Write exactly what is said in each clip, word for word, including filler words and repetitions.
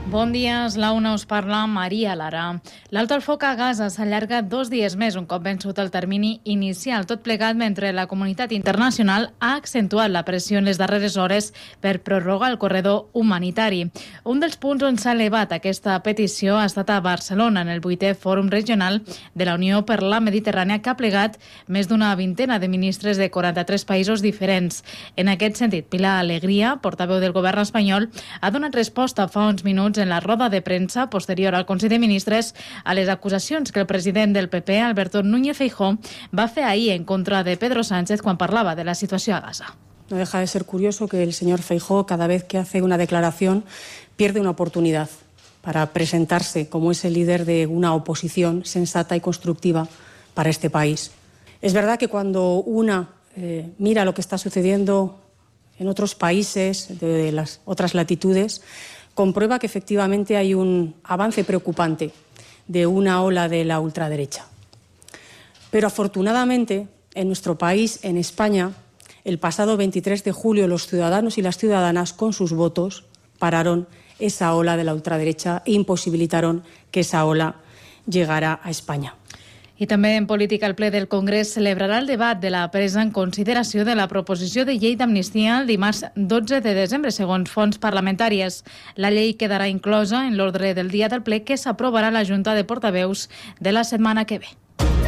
Bon dia, és la una, us parla Maria Lara. L'alto al foc a Gaza s'allarga dos dies més, un cop vençut el termini inicial, tot plegat mentre la comunitat internacional ha accentuat la pressió en les darreres hores per prorrogar el corredor humanitari. Un dels punts on s'ha elevat aquesta petició ha estat a Barcelona, en el vuitè Fòrum Regional de la Unió per la Mediterrània, que ha plegat més d'una vintena de ministres de quaranta-tres països diferents. En aquest sentit, Pilar Alegría, portaveu del govern espanyol, ha donat resposta fa uns minuts en la roda de premsa posterior al Consell de Ministres a les acusacions que el president del P P, Alberto Núñez Feijóo, va fer ahir en contra de Pedro Sánchez quan parlava de la situació a Gaza. No deja de ser curioso que el señor Feijóo, cada vez que hace una declaración, pierde una oportunidad para presentarse como ese líder de una oposición sensata y constructiva para este país. Es verdad que cuando una eh, mira lo que está sucediendo en otros países de las otras latitudes, comprueba que efectivamente hay un avance preocupante de una ola de la ultraderecha. Pero afortunadamente, en nuestro país, en España, el pasado veintitrés de julio, los ciudadanos y las ciudadanas, con sus votos, pararon esa ola de la ultraderecha e imposibilitaron que esa ola llegara a España. I també en política, el ple del Congrés celebrarà el debat de la presa en consideració de la proposició de llei d'amnistia el dimarts dotze de desembre, segons fonts parlamentàries. La llei quedarà inclosa en l'ordre del dia del ple que s'aprovarà a la Junta de Portaveus de la setmana que ve.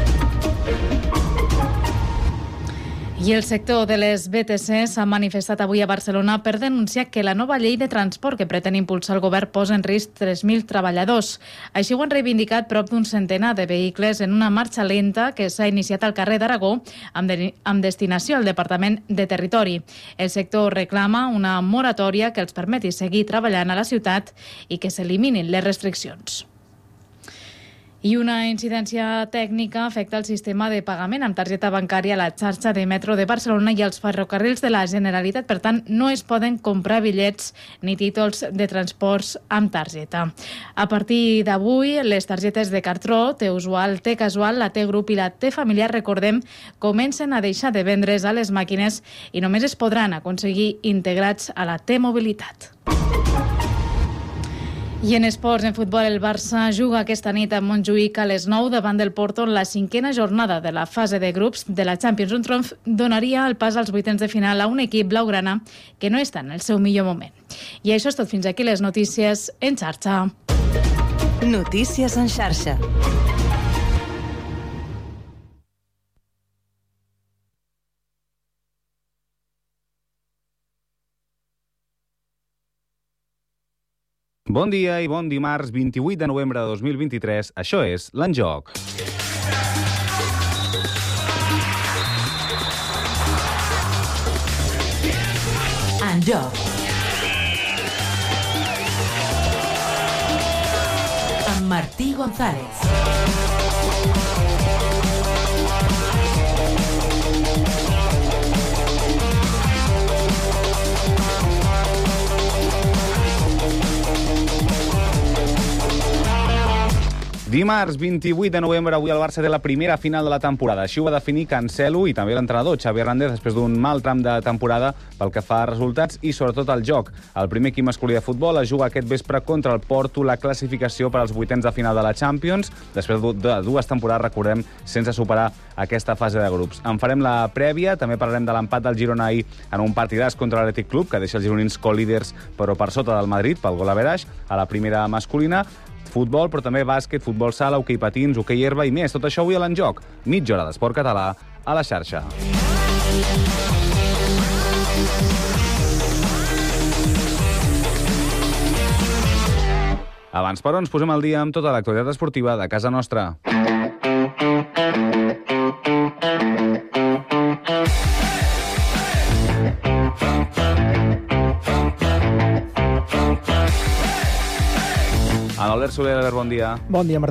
I el sector de les B T C s'ha manifestat avui a Barcelona per denunciar que la nova llei de transport que pretén impulsar el govern posa en risc tres mil treballadors. Així ho han reivindicat prop d'un centenar de vehicles en una marxa lenta que s'ha iniciat al carrer d'Aragó amb, de, amb destinació al Departament de Territori. El sector reclama una moratòria que els permeti seguir treballant a la ciutat i que s'eliminin les restriccions. I una incidència tècnica afecta el sistema de pagament amb targeta bancària a la xarxa de metro de Barcelona i als ferrocarrils de la Generalitat. Per tant, no es poden comprar bitllets ni títols de transports amb targeta. A partir d'avui, les targetes de cartró, T-Usual, T-Casual, la T-Group i la T-Familiar, recordem, comencen a deixar de vendre's a les màquines i només es podran aconseguir integrats a la T-Mobilitat. I en esports, en futbol, el Barça juga aquesta nit a Montjuïc a les nou davant del Porto en la cinquena jornada de la fase de grups de la Champions. Un triomf donaria el pas als vuitens de final a un equip blaugrana que no està en el seu millor moment. I això és tot. Fins aquí les notícies en xarxa. Notícies en xarxa. Bon dia i bon dimarts, vint-i-vuit de novembre de dos mil vint-i-tres. Això és l'Enjoc. Enjoc. Amb Martí González. Dimarts, vint-i-vuit de novembre, avui el Barça té la primera final de la temporada. Així ho va definir Cancelo i també l'entrenador Xavi Hernández després d'un mal tram de temporada pel que fa a resultats i sobretot al joc. El primer equip masculí de futbol es juga aquest vespre contra el Porto la classificació per als vuitens de final de la Champions, després de dues temporades, recordem, sense superar aquesta fase de grups. En farem la prèvia, també parlarem de l'empat del Girona ahir en un partidàs contra l'Atlètic Club, que deixa els gironins co-líders però per sota del Madrid, pel gol average, a la primera masculina. Futbol, però també bàsquet, futbol sala, hoquei patins, hoquei herba i més. Tot això avui a l'Enjoc. Mitja hora d'esport català a la xarxa. Abans, però, ens posem al dia amb tota l'actualitat esportiva de casa nostra. Albert Soler, Albert, bon dia. Bon dia, Martí.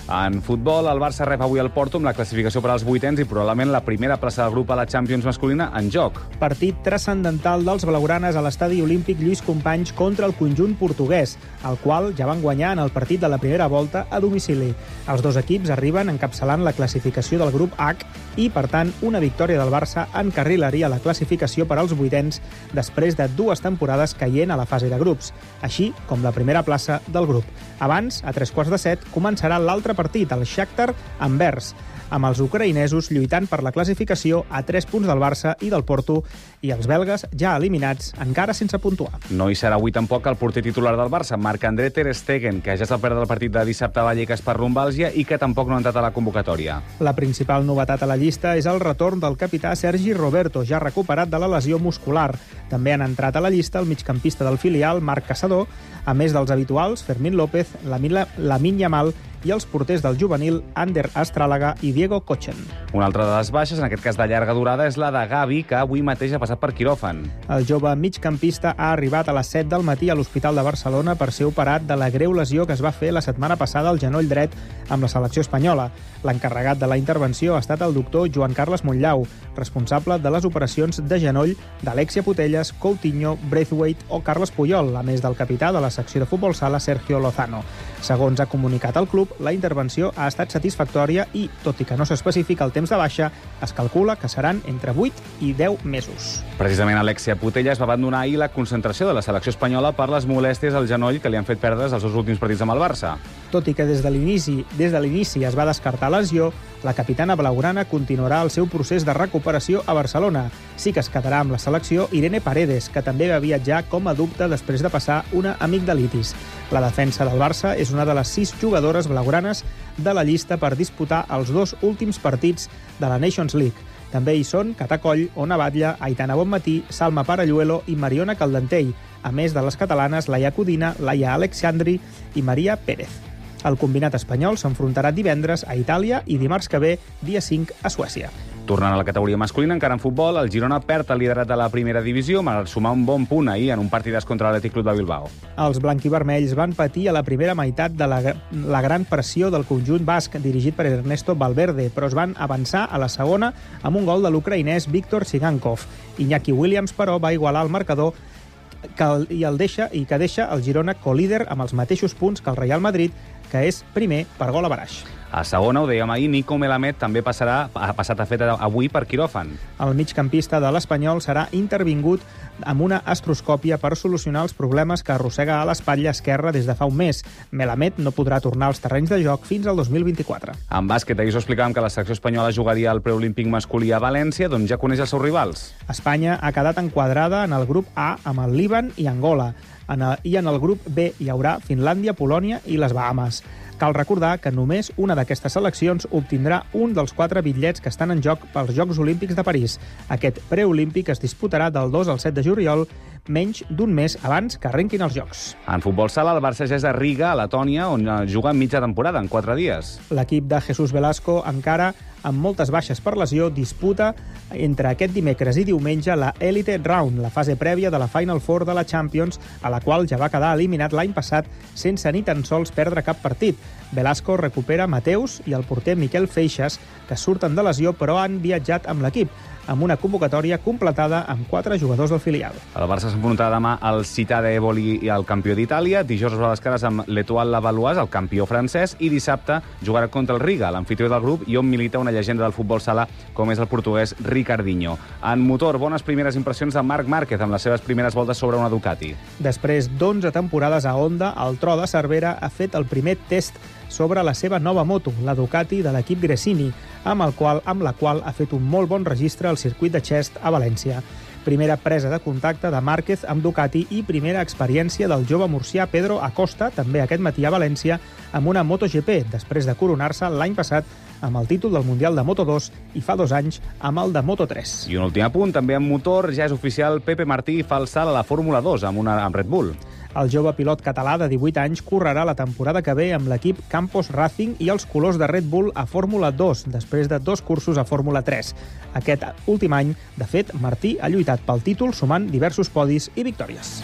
En futbol, el Barça rep avui el Porto amb la classificació per als vuitens i probablement la primera plaça del grup a la Champions masculina en joc. Partit transcendental dels blaugranes a l'estadi olímpic Lluís Companys contra el conjunt portuguès, el qual ja van guanyar en el partit de la primera volta a domicili. Els dos equips arriben encapçalant la classificació del grup H i, per tant, una victòria del Barça encarrilaria la classificació per als vuitens després de dues temporades caient a la fase de grups, així com la primera plaça del grup. Abans, a tres quarts de set, començarà l'altre partit, el Shakhtar Anvers, amb els ucraïnesos lluitant per la classificació a tres punts del Barça i del Porto i els belgues ja eliminats, encara sense puntuar. No hi serà avui tampoc el porter titular del Barça, Marc-André Ter Stegen, que ja es va perdre el partit de dissabte a Vallecas per lumbàlgia i que tampoc no ha entrat a la convocatòria. La principal novetat a la llista és el retorn del capità Sergi Roberto, ja recuperat de la lesió muscular. També han entrat a la llista el migcampista del filial, Marc Caçador, a més dels habituals, Fermín López, Lamine Yamal i els porters del juvenil Ander Astràlaga i Diego Kochen. Una altra de les baixes, en aquest cas de llarga durada, és la de Gavi, que avui mateix ha passat per quiròfan. El jove migcampista ha arribat a les set del matí a l'Hospital de Barcelona per ser operat de la greu lesió que es va fer la setmana passada al genoll dret amb la selecció espanyola. L'encarregat de la intervenció ha estat el doctor Joan Carles Montllau, responsable de les operacions de genoll d'Alexia Putellas, Coutinho, Braithwaite o Carles Puyol, a més del capità de la secció de futbol sala, Sergio Lozano. Segons ha comunicat el club, la intervenció ha estat satisfactòria i, tot i que no s'especifica el temps de baixa, es calcula que seran entre vuit i deu mesos. Precisament Alexia Putellas va abandonar ahir la concentració de la selecció espanyola per les molèsties al genoll que li han fet perdre els seus últims partits amb el Barça. Tot i que des de l'inici des de l'inici es va descartar lesió, la capitana blaugrana continuarà el seu procés de recuperació a Barcelona. Sí que es quedarà amb la selecció Irene Paredes, que també va viatjar com a dubte després de passar una amigdalitis. La defensa del Barça és una de les sis jugadores blaugranes de la llista per disputar els dos últims partits de la Nations League. També hi són Cata Coll, Ona Batlle, Aitana Bonmatí, Salma Paralluelo i Mariona Caldentell, a més de les catalanes Laia Codina, Laia Alexandri i Maria Pérez. El combinat espanyol s'enfrontarà divendres a Itàlia i dimarts que ve, dia cinc, a Suècia. Tornant a la categoria masculina, encara en futbol, el Girona perd el liderat de la primera divisió, malgrat sumar un bon punt ahir en un partidàs contra l'Atlètic Club de Bilbao. Els blanquivermells van patir a la primera meitat de la, la gran pressió del conjunt basc, dirigit per Ernesto Valverde, però es van avançar a la segona amb un gol de l'ucraïnès Víctor Sigankov. Iñaki Williams, però, va igualar el marcador que el, i, el deixa, i que deixa el Girona colíder amb els mateixos punts que el Real Madrid, que és primer per gol a baraix. A segona, ho dèiem ahir, Nico Melamed també passarà, ha passat a fet avui per quiròfan. El migcampista de l'Espanyol serà intervingut amb una astroscòpia per solucionar els problemes que arrossega a l'espatlla esquerra des de fa un mes. Melamed no podrà tornar als terrenys de joc fins al dos mil vint-i-quatre. En bàsquet, ahir us explicàvem que la secció espanyola jugaria al preolímpic masculí a València, doncs ja coneix els seus rivals. Espanya ha quedat enquadrada en el grup A amb el Líban i Angola. En el, I en el grup B hi haurà Finlàndia, Polònia i les Bahames. Cal recordar que només una d'aquestes seleccions obtindrà un dels quatre bitllets que estan en joc pels Jocs Olímpics de París. Aquest preolímpic es disputarà del dos al set de juliol, menys d'un mes abans que arrenquin els Jocs. En futbol sala, el Barça ja és a Riga, a Letònia, on juga mitja temporada, en quatre dies. L'equip de Jesús Velasco encara amb moltes baixes per lesió, disputa entre aquest dimecres i diumenge la Elite Round, la fase prèvia de la Final Four de la Champions, a la qual ja va quedar eliminat l'any passat sense ni tan sols perdre cap partit. Velasco recupera Mateus i el porter Miquel Feixas, que surten de lesió però han viatjat amb l'equip, amb una convocatòria completada amb quatre jugadors del filial. El Barça s'enfrontarà demà al Città Eboli i al campió d'Itàlia, dijous es veurà les cares amb l'Etoile Lavalloise, el campió francès, i dissabte jugarà contra el Riga, l'amfitrió del grup, i on milita una llegenda del futbol sala com és el portuguès Ricardinho. En motor, bones primeres impressions de Marc Márquez amb les seves primeres voltes sobre una Ducati. Després d'onze temporades a Honda, el tro de Cervera ha fet el primer test sobre la seva nova moto, la Ducati de l'equip Gresini, amb, el qual, amb la qual ha fet un molt bon registre al circuit de Xest a València. Primera presa de contacte de Márquez amb Ducati i primera experiència del jove murcià Pedro Acosta, també aquest matí a València, amb una MotoGP, després de coronar-se l'any passat amb el títol del Mundial de Moto dos i fa dos anys amb el de Moto tres. I un últim apunt, també en motor, ja és oficial, Pepe Martí fa el salt a la Fórmula dos amb, una, amb Red Bull. El jove pilot català de divuit anys correrà la temporada que ve amb l'equip Campos Racing i els colors de Red Bull a Fórmula dos, després de dos cursos a Fórmula tres. Aquest últim any, de fet, Martí ha lluitat pel títol sumant diversos podis i victòries.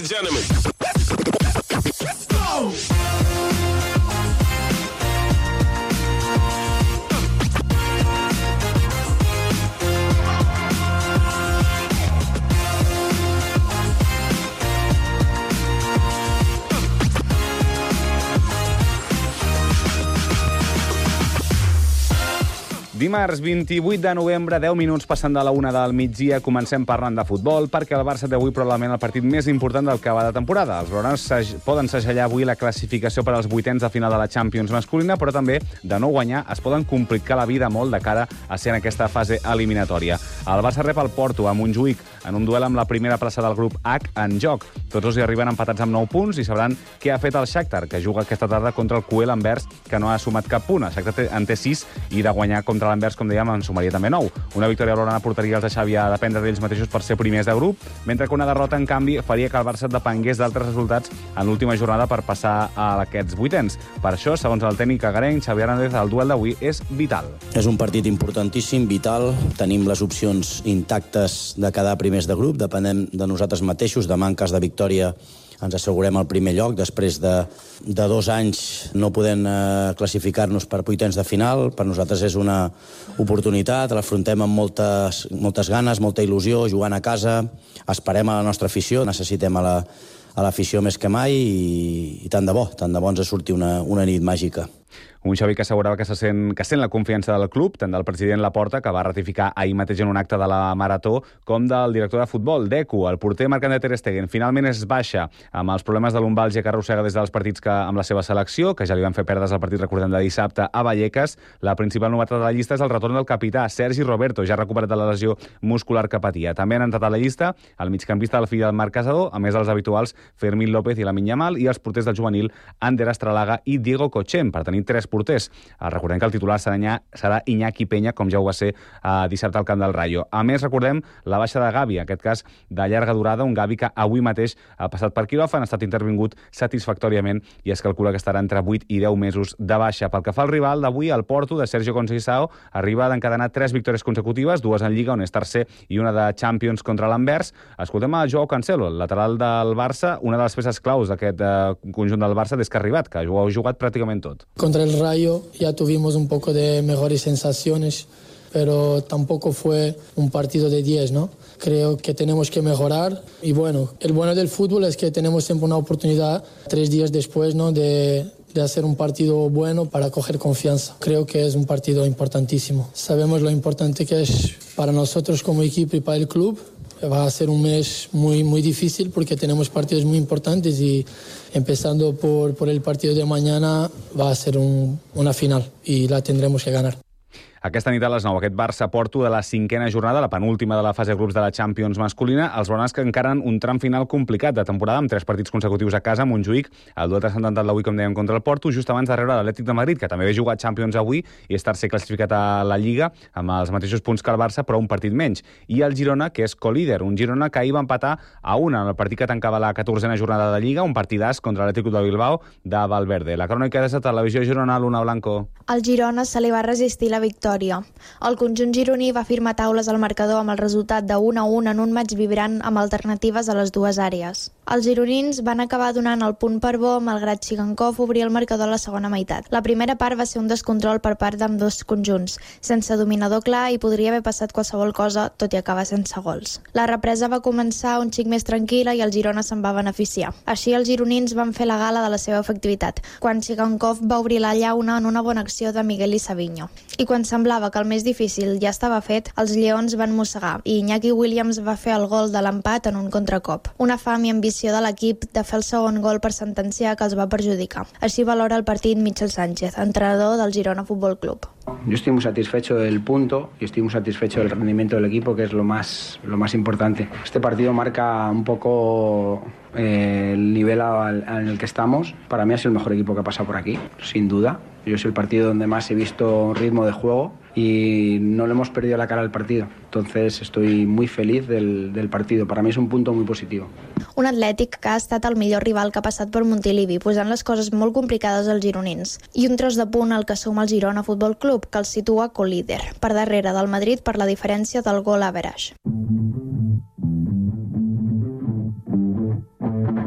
and gentlemen. Let's go! Dimarts vint-i-vuit de novembre, deu minuts passant de la una del migdia, comencem parlant de futbol, perquè el Barça té avui probablement el partit més important del que va de temporada. Els blaugranes poden segellar avui la classificació per als vuitens de final de la Champions masculina, però també, de no guanyar, es poden complicar la vida molt de cara a ser en aquesta fase eliminatòria. El Barça rep el Porto a Montjuïc en un duel amb la primera plaça del grup H en joc. Tots dos hi arriben empatats amb nou punts i sabran què ha fet el Shakhtar, que juga aquesta tarda contra el Q L Anvers, que no ha sumat cap punt. El Shakhtar en té sis i de guanyar contra l'Anvers, com dèiem, en sumaria també nou. Una victòria blaugrana portaria els de Xavi a dependre d'ells mateixos per ser primers de grup, mentre que una derrota, en canvi, faria que el Barça depengués d'altres resultats en l'última jornada per passar a aquests vuitens. Per això, segons el tècnic agarenc, Xavi Hernández, el duel d'avui és vital. És un partit importantíssim, vital. Tenim les opcions intactes de quedar primers de grup, depenem de nosaltres mateixos. Demà, en cas de victòria, ens assegurem el primer lloc. Després de, de dos anys no podem eh, classificar-nos per vuitens de final. Per nosaltres és una oportunitat, l'afrontem amb moltes, moltes ganes, molta il·lusió, jugant a casa, esperem a la nostra afició, necessitem a la, a l'afició més que mai i, i tant de bo, tant de bo ens surti una, una nit màgica. Un Xavi que assegurava que se sent, que sent la confiança del club, tant del president Laporta, que va ratificar ahir mateix en un acte de la Marató, com del director de futbol, Deco. El porter Marc-André ter Stegen finalment es baixa amb els problemes de lumbàlgia que arrossega des dels partits que, amb la seva selecció, que ja li van fer perdre el partit, recordem, de dissabte a Vallecas. La principal novetat de la llista és el retorn del capità, Sergi Roberto, ja recuperat de la lesió muscular que patia. També han entrat a la llista el migcampista del fill del Marc Casador, a més dels habituals Fermín López i Lamine Yamal, i els porters del juvenil Ander Astralaga i Diego Cochen, per tenir tres porters. Recordem que el titular serà Iñaki Peña, com ja ho va ser eh, dissabte al camp del Rayo. A més, recordem la baixa de Gavi, en aquest cas de llarga durada, un Gavi que avui mateix ha passat per quiròfan, ha estat intervingut satisfactòriament i es calcula que estarà entre vuit i deu mesos de baixa. Pel que fa al rival d'avui, el Porto, de Sergio Conceição, arriba d'encadenar tres victòries consecutives, dues en Lliga, on és tercer, i una de Champions contra l'Anvers. Escoltem a Joao Cancelo, el lateral del Barça, una de les peces claus d'aquest eh, conjunt del Barça des que ha arribat, que ho ha jugat pràcticament tot. Contra el Rayo ya tuvimos un poco de mejores sensaciones, pero tampoco fue un partido de diez, ¿no? Creo que tenemos que mejorar y bueno, el bueno del fútbol es que tenemos siempre una oportunidad tres días después, ¿no? de, de hacer un partido bueno para coger confianza. Creo que es un partido importantísimo. Sabemos lo importante que es para nosotros como equipo y para el club. Va a ser un mes muy, muy difícil porque tenemos partidos muy importantes y empezando por, por el partido de mañana va a ser un, una final y la tendremos que ganar. Aquesta nit a les nou, aquest Barça-Porto de la cinquena jornada, la penúltima de la fase de grups de la Champions masculina, els blaugranes que encaren un tram final complicat de temporada amb tres partits consecutius a casa a Montjuïc, el duel transcendental d'avui, com dèiem, contra el Porto, just abans de rebre l'Atlètic de Madrid, que també ha jugat Champions avui i és tercer classificat a la Lliga amb els mateixos punts que el Barça, però un partit menys. I el Girona, que és colíder, un Girona que ahir va empatar a una en el partit que tancava la catorzena jornada de Lliga, un partidàs contra l'Atlètic de Bilbao de Valverde. La crònica de la televisió Girona, Luna Blanco. El Girona se li va resistir la victòria. El conjunt gironí va firmar taules al marcador amb el resultat de un a un en un maig vibrant amb alternatives a les dues àrees. Els gironins van acabar donant el punt per bo, malgrat Chigankov obrir el marcador a la segona meitat. La primera part va ser un descontrol per part d'ambdós conjunts, sense dominador clar i podria haver passat qualsevol cosa, tot i acabar sense gols. La represa va començar un xic més tranquil·la i el Girona se'n va beneficiar. Així els gironins van fer la gala de la seva efectivitat, quan Chigankov va obrir la llauna en una bona acció de Miguel i Savinho. I quan semblava que el més difícil ja estava fet, els lleons van mossegar i Iñaki Williams va fer el gol de l'empat en un contracop. Una fam i ambició de l'equip de fer el segon gol per sentenciar que els va perjudicar. Així valora el partit Michel Sánchez, entrenador del Girona Fútbol Club. Yo estoy muy satisfecho del punto y estoy muy satisfecho del rendimiento del equipo, que es lo más, lo más importante. Este partido marca un poco eh, el nivel al, en el que estamos. Para mí ha sido el mejor equipo que ha pasado por aquí, sin duda. Yo es el partido donde más he visto ritmo de juego y no le hemos perdido la cara al partido. Entonces estoy muy feliz del, del partido. Para mí es un punto muy positivo. Un Atlètic que ha estat el millor rival que ha passat per Montilivi, posant les coses molt complicades als gironins. I un tros de punt al que suma el Girona Futbol Club, que el situa colíder, per darrere del Madrid per la diferència del gol average.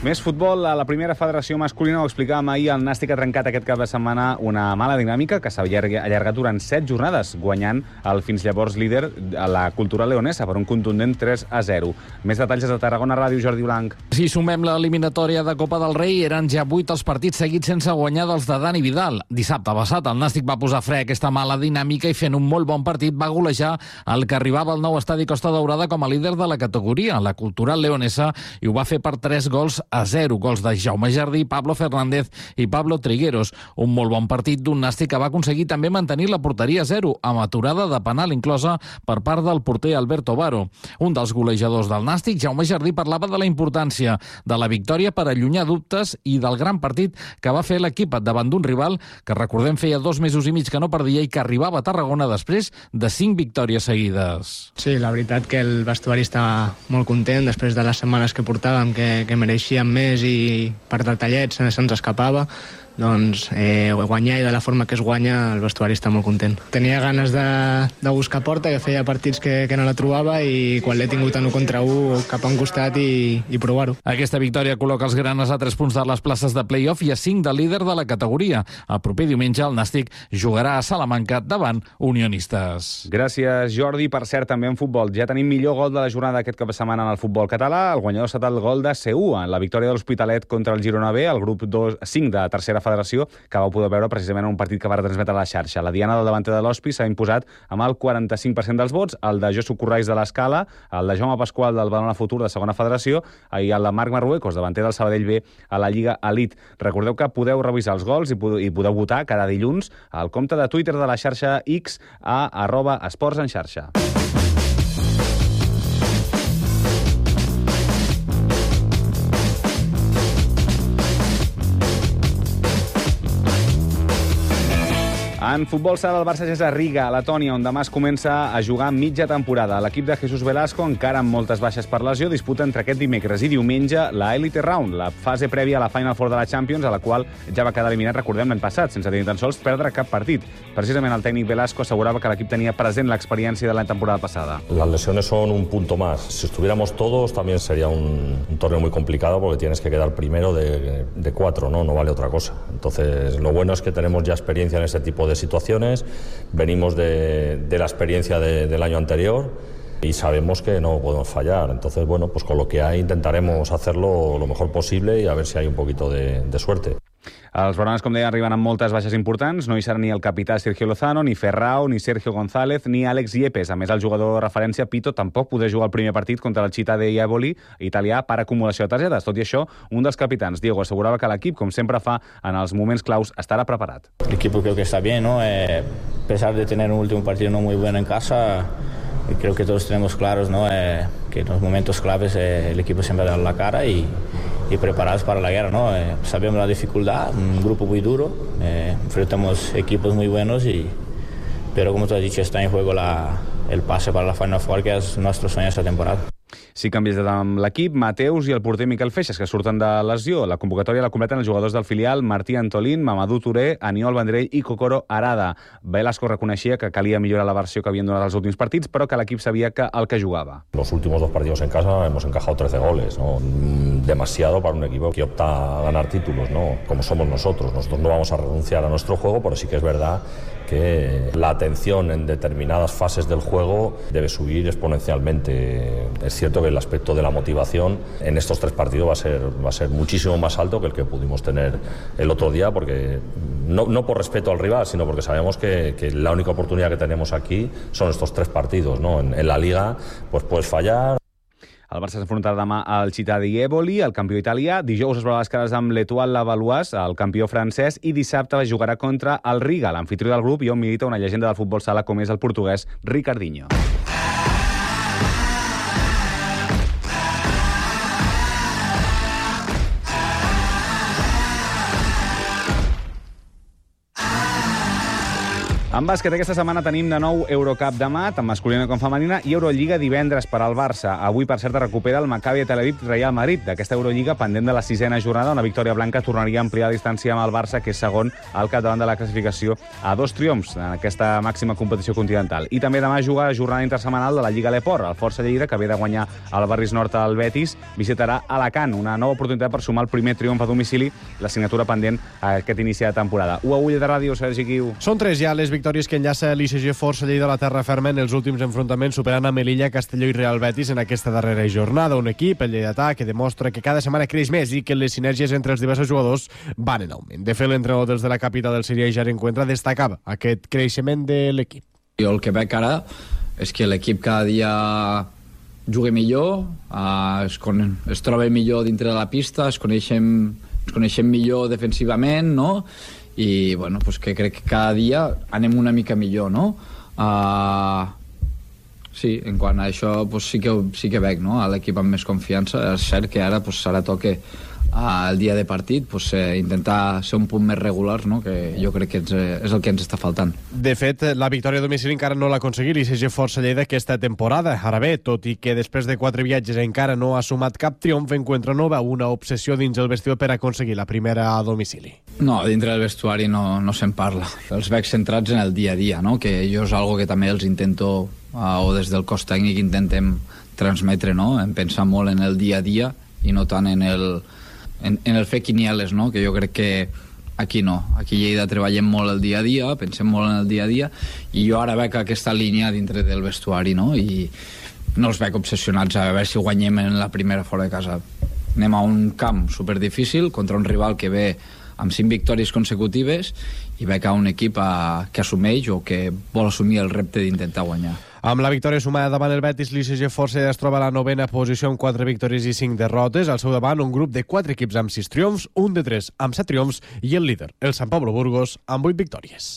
Més futbol, a la primera federació masculina, ho explicàvem ahir, el Nàstic ha trencat aquest cap de setmana una mala dinàmica que s'ha allargat durant set jornades, guanyant el fins llavors líder a la Cultural Leonesa per un contundent tres a zero. Més detalls de Tarragona Ràdio, Jordi Blanc. Si sumem l'eliminatòria de Copa del Rei, eren ja vuit els partits seguits sense guanyar dels de Dani Vidal. Dissabte passat, el Nàstic va posar fre a aquesta mala dinàmica i fent un molt bon partit va golejar el que arribava al nou estadi Costa Daurada com a líder de la categoria, la Cultural Leonesa, i ho va fer per tres gols a zero, gols de Jaume Jardí, Pablo Fernández i Pablo Trigueros. Un molt bon partit d'un Nàstic que va aconseguir també mantenir la porteria a zero, amb aturada de penal inclosa per part del porter Alberto Varo. Un dels golejadors del Nàstic, Jaume Jardí, parlava de la importància de la victòria per allunyar dubtes i del gran partit que va fer l'equip davant d'un rival que, recordem, feia dos mesos i mig que no perdia i que arribava a Tarragona després de cinc victòries seguides. Sí, la veritat que el vestuari està molt content després de les setmanes que portàvem, que, que mereixíem més i per detallets se'ns escapava. Doncs eh, guanyar i de la forma que es guanya el vestuari està molt content. Tenia ganes de, de buscar porta, que feia partits que, que no la trobava i quan l'he tingut en un contra un cap a un costat i, i provar-ho. Aquesta victòria col·loca els granes a tres punts de les places de play-off i a cinc de líder de la categoria. El proper diumenge el Nàstic jugarà a Salamanca davant Unionistes. Gràcies, Jordi. Per cert, també en futbol. Ja tenim millor gol de la jornada aquest cap de setmana en el futbol català. El guanyador ha estat el gol de C U en la victòria de l'Hospitalet contra el Girona B, el grup cinc de tercera federació, que vau poder veure precisament en un partit que va retransmetre a la xarxa. La diana del davanter de l'Hospi s'ha imposat amb el quaranta-cinc per cent dels vots, el de Josu Corrais de l'Escala, el de Jaume Pasqual del Badalona Futur de segona federació i el de Marc Marruecos, davanter del Sabadell B a la Lliga Elite. Recordeu que podeu revisar els gols i podeu votar cada dilluns al compte de Twitter de la xarxa X a arroba esports en xarxa. En futbol sala, el Barça ja és a Riga, a Letònia, on demà es comença a jugar mitja temporada. L'equip de Jesús Velasco, encara amb moltes baixes per lesió, disputa entre aquest dimecres i diumenge la Elite Round, la fase prèvia a la Final Four de la Champions, a la qual ja va quedar eliminat, recordem, l'any passat, sense tenir tan sols perdre cap partit. Precisament el tècnic Velasco assegurava que l'equip tenia present l'experiència de la temporada pasada. Las lesiones son un punto más. Si estuviéramos todos, también sería un, un torneo muy complicado porque tienes que quedar primero de, de cuatro, ¿no? No vale otra cosa. Entonces, lo bueno es que tenemos ya experiencia en este tipo de situaciones, venimos de, de la experiencia de, del año anterior y sabemos que no podemos fallar. Entonces, bueno, pues con lo que hay intentaremos hacerlo lo mejor posible y a ver si hay un poquito de, de suerte. Els blaugranes, com deia, arriben amb moltes baixes importants. No hi serà ni el capità Sergio Lozano, ni Ferrao, ni Sergio González, ni Àlex Yepes. A més, el jugador de referència, Pito, tampoc podrà jugar el primer partit contra el Città d'Eboli italià per acumulació de targetes. Tot i això, un dels capitans, Diego, assegurava que l'equip, com sempre fa en els moments claus, estarà preparat. El equipo creo que está bien, ¿no? Eh, a pesar de tener un último partido no muy bueno en casa, creo que todos tenemos claros, ¿no? Eh, que en los momentos claves eh, el equipo siempre da la cara y y preparados para la guerra, ¿no? Eh, sabemos la dificultad, un grupo muy duro, eh, enfrentamos equipos muy buenos, y, pero como tú has dicho, está en juego la, el pase para la Final Four, que es nuestro sueño esta temporada. Sí, canvis amb l'equip, Mateus i el porter Miquel Feixas, que surten de lesió. La convocatòria la completen els jugadors del filial Martí Antolín, Mamadou Touré, Aniol Vendrell i Kokoro Arada. Velasco reconeixia que calia millorar la versió que havien donat els últims partits, però que l'equip sabia que el que jugava. Los últimos dos partidos en casa hemos encajado trece goles, ¿no? Demasiado para un equipo que opta a ganar títulos, ¿no? Como somos nosotros. Nosotros no vamos a renunciar a nuestro juego, pero sí que es verdad que la atención en determinadas fases del juego debe subir exponencialmente. Es cierto que el aspecto de la motivación en estos tres partidos va a ser, va a ser muchísimo más alto que el que pudimos tener el otro día, porque no, no por respeto al rival, sino porque sabemos que, que la única oportunidad que tenemos aquí son estos tres partidos, ¿no? En, en la Liga pues puedes fallar. El Barça s'enfrontarà demà al Città d'Eboli, el campió italià. Dijous es veurà les cares amb l'Etoile Lavalloise, el campió francès, i dissabte jugarà contra el Riga, l'anfitrió del grup, i on milita una llegenda del futbol sala com és el portuguès Ricardinho. En bàsquet, aquesta setmana tenim de nou Eurocup demà, tant masculina com femenina, i Eurolliga divendres per al Barça. Avui, per cert, recupera el Maccabi Tel Aviv Real Madrid. D'aquesta Eurolliga, pendent de la sisena jornada, una victòria blanca tornaria a ampliar la distància amb el Barça, que és segon al capdavant de la classificació, a dos triomfs en aquesta màxima competició continental. I també demà juga la jornada intersetmanal de la Lliga Leport. El Força Lleida, que ve de guanyar al Barris Nord al Betis, visitarà Alacant, una nova oportunitat per sumar el primer triomf a domicili, l'assignatura pendent a aquest inici de temporada. U a Ull de Ràdio, Sergi Guiu. Són tres ja les victòries que enllaça l'I C G Força Lleida a la terra ferma en els últims enfrontaments, superant a Melilla, Castelló i Real Betis en aquesta darrera jornada. Un equip, el lleidatà, que demostra que cada setmana creix més i que les sinergies entre els diversos jugadors van en augment. De fet, l'entrenador dels de la capital del Síria, Jair Encuentra, destacava aquest creixement de l'equip. Jo el que veig ara és que l'equip cada dia juga millor, eh, es, con, es troba millor dintre de la pista, es coneixem, es coneixem millor defensivament, no? I bueno, pues que crec que cada dia anem una mica millor, no? Uh, sí, en quant a això pues sí, que, sí que veig, no? L'equip amb més confiança. És cert que ara pues, ara toca uh, el dia de partit pues, eh, intentar ser un punt més regulars, no? Que jo crec que ens, és el que ens està faltant. De fet, la victòria a domicili encara no l'ha aconseguit l'I C G Força Lleida aquesta temporada. Ara bé, tot i que després de quatre viatges encara no ha sumat cap triomf, Encuentra no veu una obsessió dins el vestidor per aconseguir la primera a domicili. No, dintre del vestuari no, no se'n parla. Els veig centrats en el dia a dia, no? Que jo és algo que també els intento, uh, o des del cos tècnic intentem transmetre, no? En pensar molt en el dia a dia i no tant en el, en, en el fer quinieles, no? Que jo crec que aquí no. Aquí a Lleida treballem molt el dia a dia, pensem molt en el dia a dia, i jo ara veig aquesta línia dintre del vestuari, no? I no els veig obsessionats a veure si guanyem en la primera fora de casa. Anem a un camp superdifícil contra un rival que ve amb cinc victòries consecutives i veig a un equip a, que assumeix o que vol assumir el repte d'intentar guanyar. Amb la victòria sumada davant el Betis, l'I C G Força es troba a la novena posició amb quatre victòries i cinc derrotes. Al seu davant, un grup de quatre equips amb sis triomfs, un de tres amb set triomfs i el líder, el Sant Pablo Burgos, amb vuit victòries.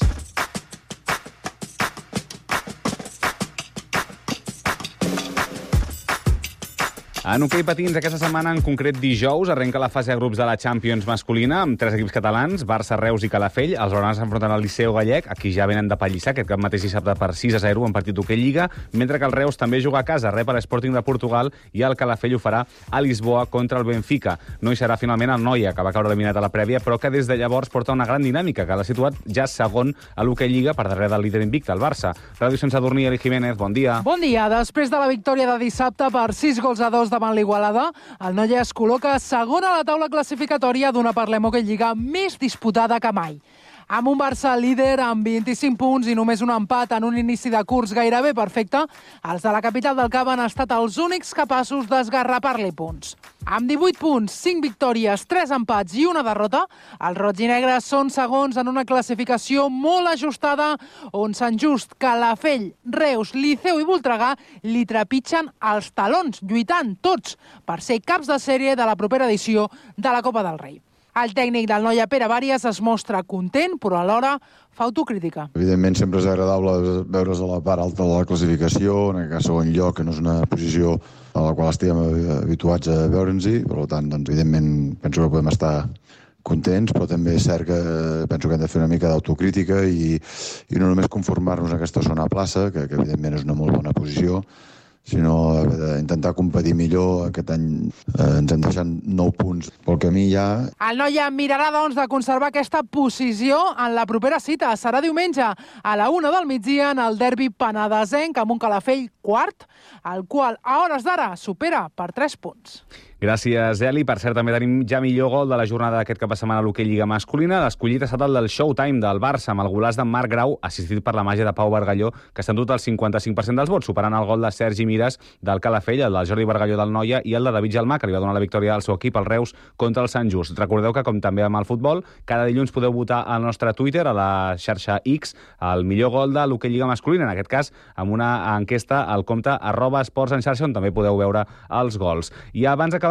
En hoquei patins, aquesta setmana, en concret dijous, arrenca la fase de grups de la Champions masculina amb tres equips catalans, Barça, Reus i Calafell. Els blaugranes s'enfronten al Liceu Gallec, aquí ja venen de pallissar aquest cap mateix dissabte per sis a zero en partit d'hoquei Lliga, mentre que el Reus també juga a casa, rep a l'Sporting de Portugal, i el Calafell ho farà a Lisboa contra el Benfica. No hi serà finalment el Noia, que va caure eliminat a la prèvia, però que des de llavors porta una gran dinàmica, que l'ha situat ja segon a l'hoquei Lliga per darrere del líder invicte, el Barça. Ràdio Sense Dormir, Eli Jiménez, bon dia. Bon dia. Després de la victòria de dissabte per sis gols a dos davant l'Igualada, el Noia es col·loca segon a la taula classificatòria d'una Parlem Hoquei Lliga més disputada que mai. Amb un Barça líder amb vint-i-cinc punts i només un empat en un inici de curs gairebé perfecte, els de la capital del Cap han estat els únics capaços d'esgarrapar-li punts. Amb divuit punts, cinc victòries, tres empats i una derrota, els roig i negres són segons en una classificació molt ajustada on Sant Just, Calafell, Reus, Liceu i Voltregà li trepitgen els talons, lluitant tots per ser caps de sèrie de la propera edició de la Copa del Rei. El tècnic del Noia, Pere Bàries, es mostra content, però alhora fa autocrítica. Evidentment, sempre és agradable veure's a la part alta de la classificació, en aquest cas segon lloc, que no és una posició a la qual estem habituats a veure'ns-hi. Per tant, doncs, evidentment, penso que podem estar contents, però també és cert que penso que hem de fer una mica d'autocrítica i, i no només conformar-nos en aquesta zona plaça, que, que evidentment és una molt bona posició, sinó intentar competir millor. Aquest any eh, ens hem deixat nou punts pel camí ja. El Noia mirarà, doncs, de conservar aquesta posició en la propera cita. Serà diumenge a la una del migdia en el derbi penedesenc amb un Calafell quart, el qual a hores d'ara supera per tres punts. Gràcies, Eli. Per cert, també tenim ja millor gol de la jornada d'aquest cap de setmana a l'hoquei Lliga masculina. L'escollit ha estat el del Showtime del Barça, amb el golaç d'en Marc Grau, assistit per la màgia de Pau Bargalló, que està endut el cinquanta-cinc per cent dels vots, superant el gol de Sergi Mires del Calafell, el del Jordi Bargalló del Noia i el de David Gelmà, que li va donar la victòria al seu equip, el Reus, contra el Sant Just. Recordeu que, com també amb el futbol, cada dilluns podeu votar al nostre Twitter, a la xarxa X, el millor gol de l'hoquei Lliga masculina, en aquest cas amb una enquesta al compte arroba esports en xarxa, on també podeu veure els gols. I abans d'acabar,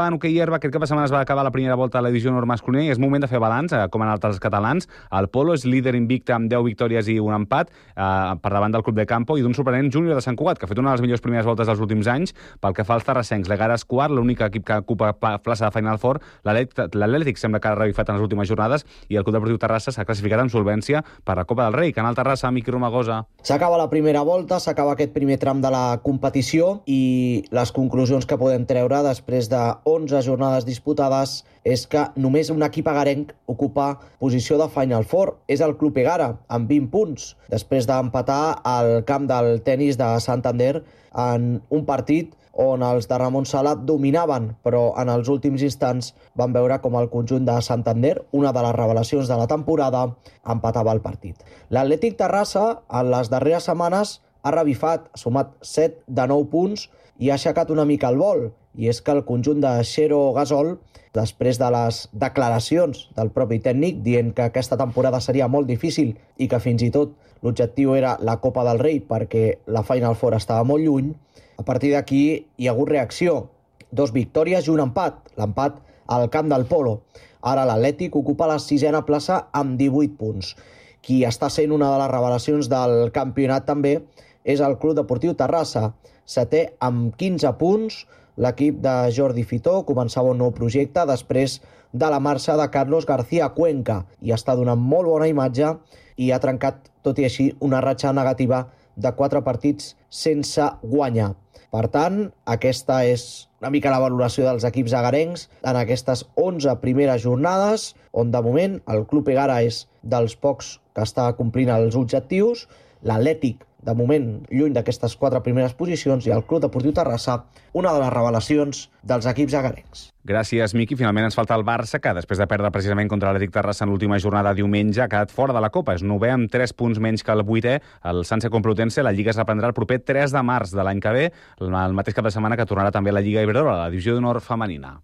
en hoquei herba, aquest cap de setmana es va acabar la primera volta de la divisió honor masculina i és moment de fer balanç, eh, com han anat els catalans. El Polo és líder invicte amb deu victòries i un empat eh, per davant del Club de Campo i d'un sorprenent Júnior de Sant Cugat, que ha fet una de les millors primeres voltes dels últims anys. Pel que fa als terrassencs, l'Egara és quart, l'únic equip que ocupa plaça de Final Four. L'Atlètic sembla que ha revifat en les últimes jornades i el Club Deportiu Terrassa s'ha classificat amb solvència per la Copa del Rei. Canal Terrassa, Miqui Romagosa. S'acaba la primera volta, s'acaba aquest primer tram de la competició i les conclusions que podem treure després de onze jornades disputades és que només un equip agarenc ocupa posició de Final Four. És el Club Egara, amb vint punts, després d'empatar al camp del tenis de Santander en un partit on els de Ramon Sala dominaven, però en els últims instants van veure com el conjunt de Santander, una de les revelacions de la temporada, empatava el partit. L'Atlètic Terrassa, en les darreres setmanes, ha revifat, ha sumat set de nou punts i ha aixecat una mica el vol. I és que el conjunt de Xero Gasol, després de les declaracions del propi tècnic dient que aquesta temporada seria molt difícil i que fins i tot l'objectiu era la Copa del Rei perquè la Final Four estava molt lluny, a partir d'aquí hi ha hagut reacció. Dos victòries i un empat. L'empat al camp del Polo. Ara l'Atlètic ocupa la sisena plaça amb divuit punts. Qui està sent una de les revelacions del campionat també és el Club Deportiu Terrassa. Setè amb quinze punts. L'equip de Jordi Fitó començava un nou projecte després de la marxa de Carlos García Cuenca i està donant molt bona imatge i ha trencat, tot i així, una ratxa negativa de quatre partits sense guanyar. Per tant, aquesta és una mica la valoració dels equips agarencs en aquestes onze primeres jornades, on de moment el Club Egara és dels pocs que està complint els objectius, l'Atlètic, de moment, lluny d'aquestes quatre primeres posicions, i el Club Deportiu Terrassa, una de les revelacions dels equips agarencs. Gràcies, Miqui. Finalment ens falta el Barça, que després de perdre precisament contra l'Atlètic Terrassa en l'última jornada diumenge ha quedat fora de la Copa. És novè amb tres punts menys que el vuitè, el Sanse Complutense. La Lliga es reprendrà el proper tres de març de l'any que ve, el mateix cap de setmana que tornarà també a la Lliga Iberdrola, la divisió d'honor femenina.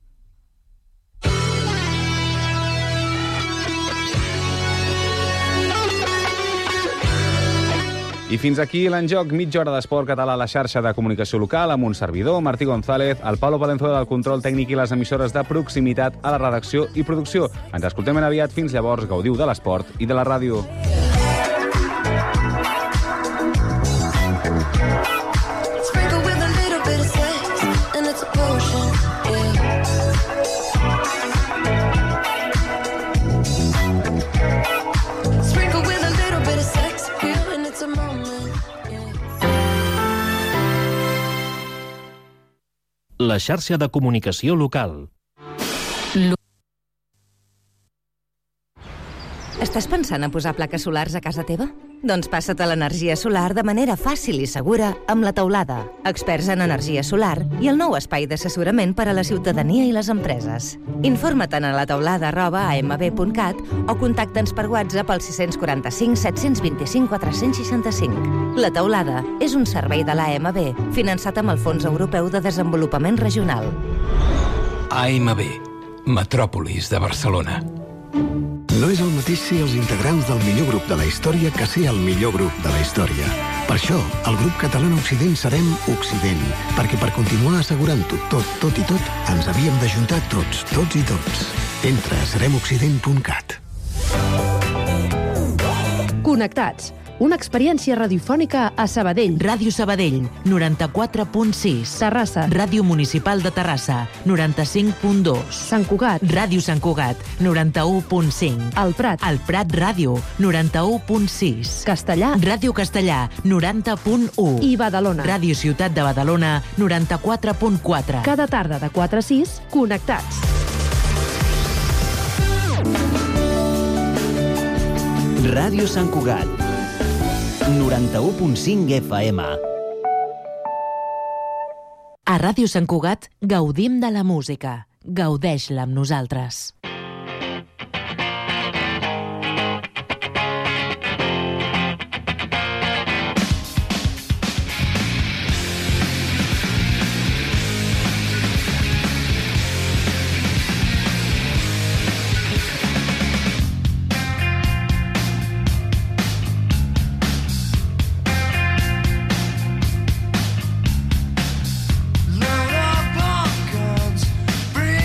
I fins aquí l'enjoc, mitja hora d'esport català a la xarxa de comunicació local amb un servidor, Martí González, el Pablo Palenzuela del control tècnic i les emissores de proximitat a la redacció i producció. Ens escoltem ben aviat. Fins llavors, gaudiu de l'esport i de la ràdio. La xarxa de comunicació local. Estàs pensant a posar plaques solars a casa teva? Doncs passa't a l'energia solar de manera fàcil i segura amb La Teulada, experts en energia solar i el nou espai d'assessorament per a la ciutadania i les empreses. Informa't a lateulada arroba a m b punt cat o contacta'ns per WhatsApp al sis quatre cinc set dos cinc quatre sis cinc. La Teulada és un servei de l'A M B finançat amb el Fons Europeu de Desenvolupament Regional. A M B, Metròpolis de Barcelona. No és el mateix ser els integrants del millor grup de la història que ser el millor grup de la història. Per això, el grup català Occident serem Occident, perquè per continuar assegurant-ho tot, tot i tot, ens havíem d'ajuntar tots, tots i tots. Entra a serem occident punt cat. Connectats. Una experiència radiofònica a Sabadell. Ràdio Sabadell, noranta-quatre punt sis. Terrassa. Ràdio Municipal de Terrassa, noranta-cinc punt dos. Sant Cugat. Ràdio Sant Cugat, noranta-u punt cinc. El Prat. El Prat Ràdio, noranta-u punt sis. Castellà. Ràdio Castellà, noranta punt u. I Badalona. Ràdio Ciutat de Badalona, noranta-quatre punt quatre. Cada tarda de quatre a sis, connectats. Ràdio Sant Cugat, noranta-u punt cinc F M. A Ràdio Sant Cugat gaudim de la música. Gaudeix-la amb nosaltres. Load up on guns, bring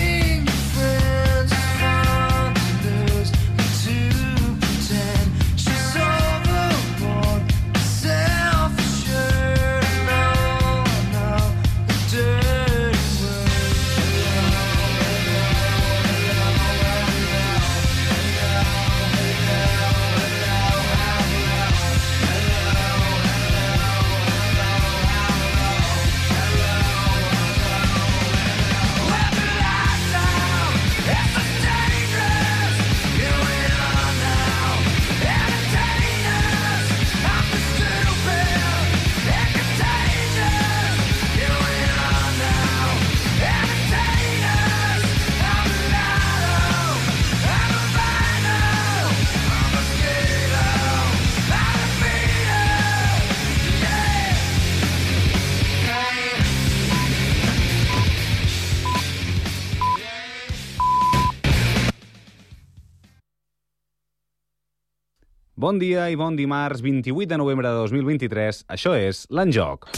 Bon dia i bon dimarts, vint-i-vuit de novembre de dos mil vint-i-tres. Això és l'Enjoc.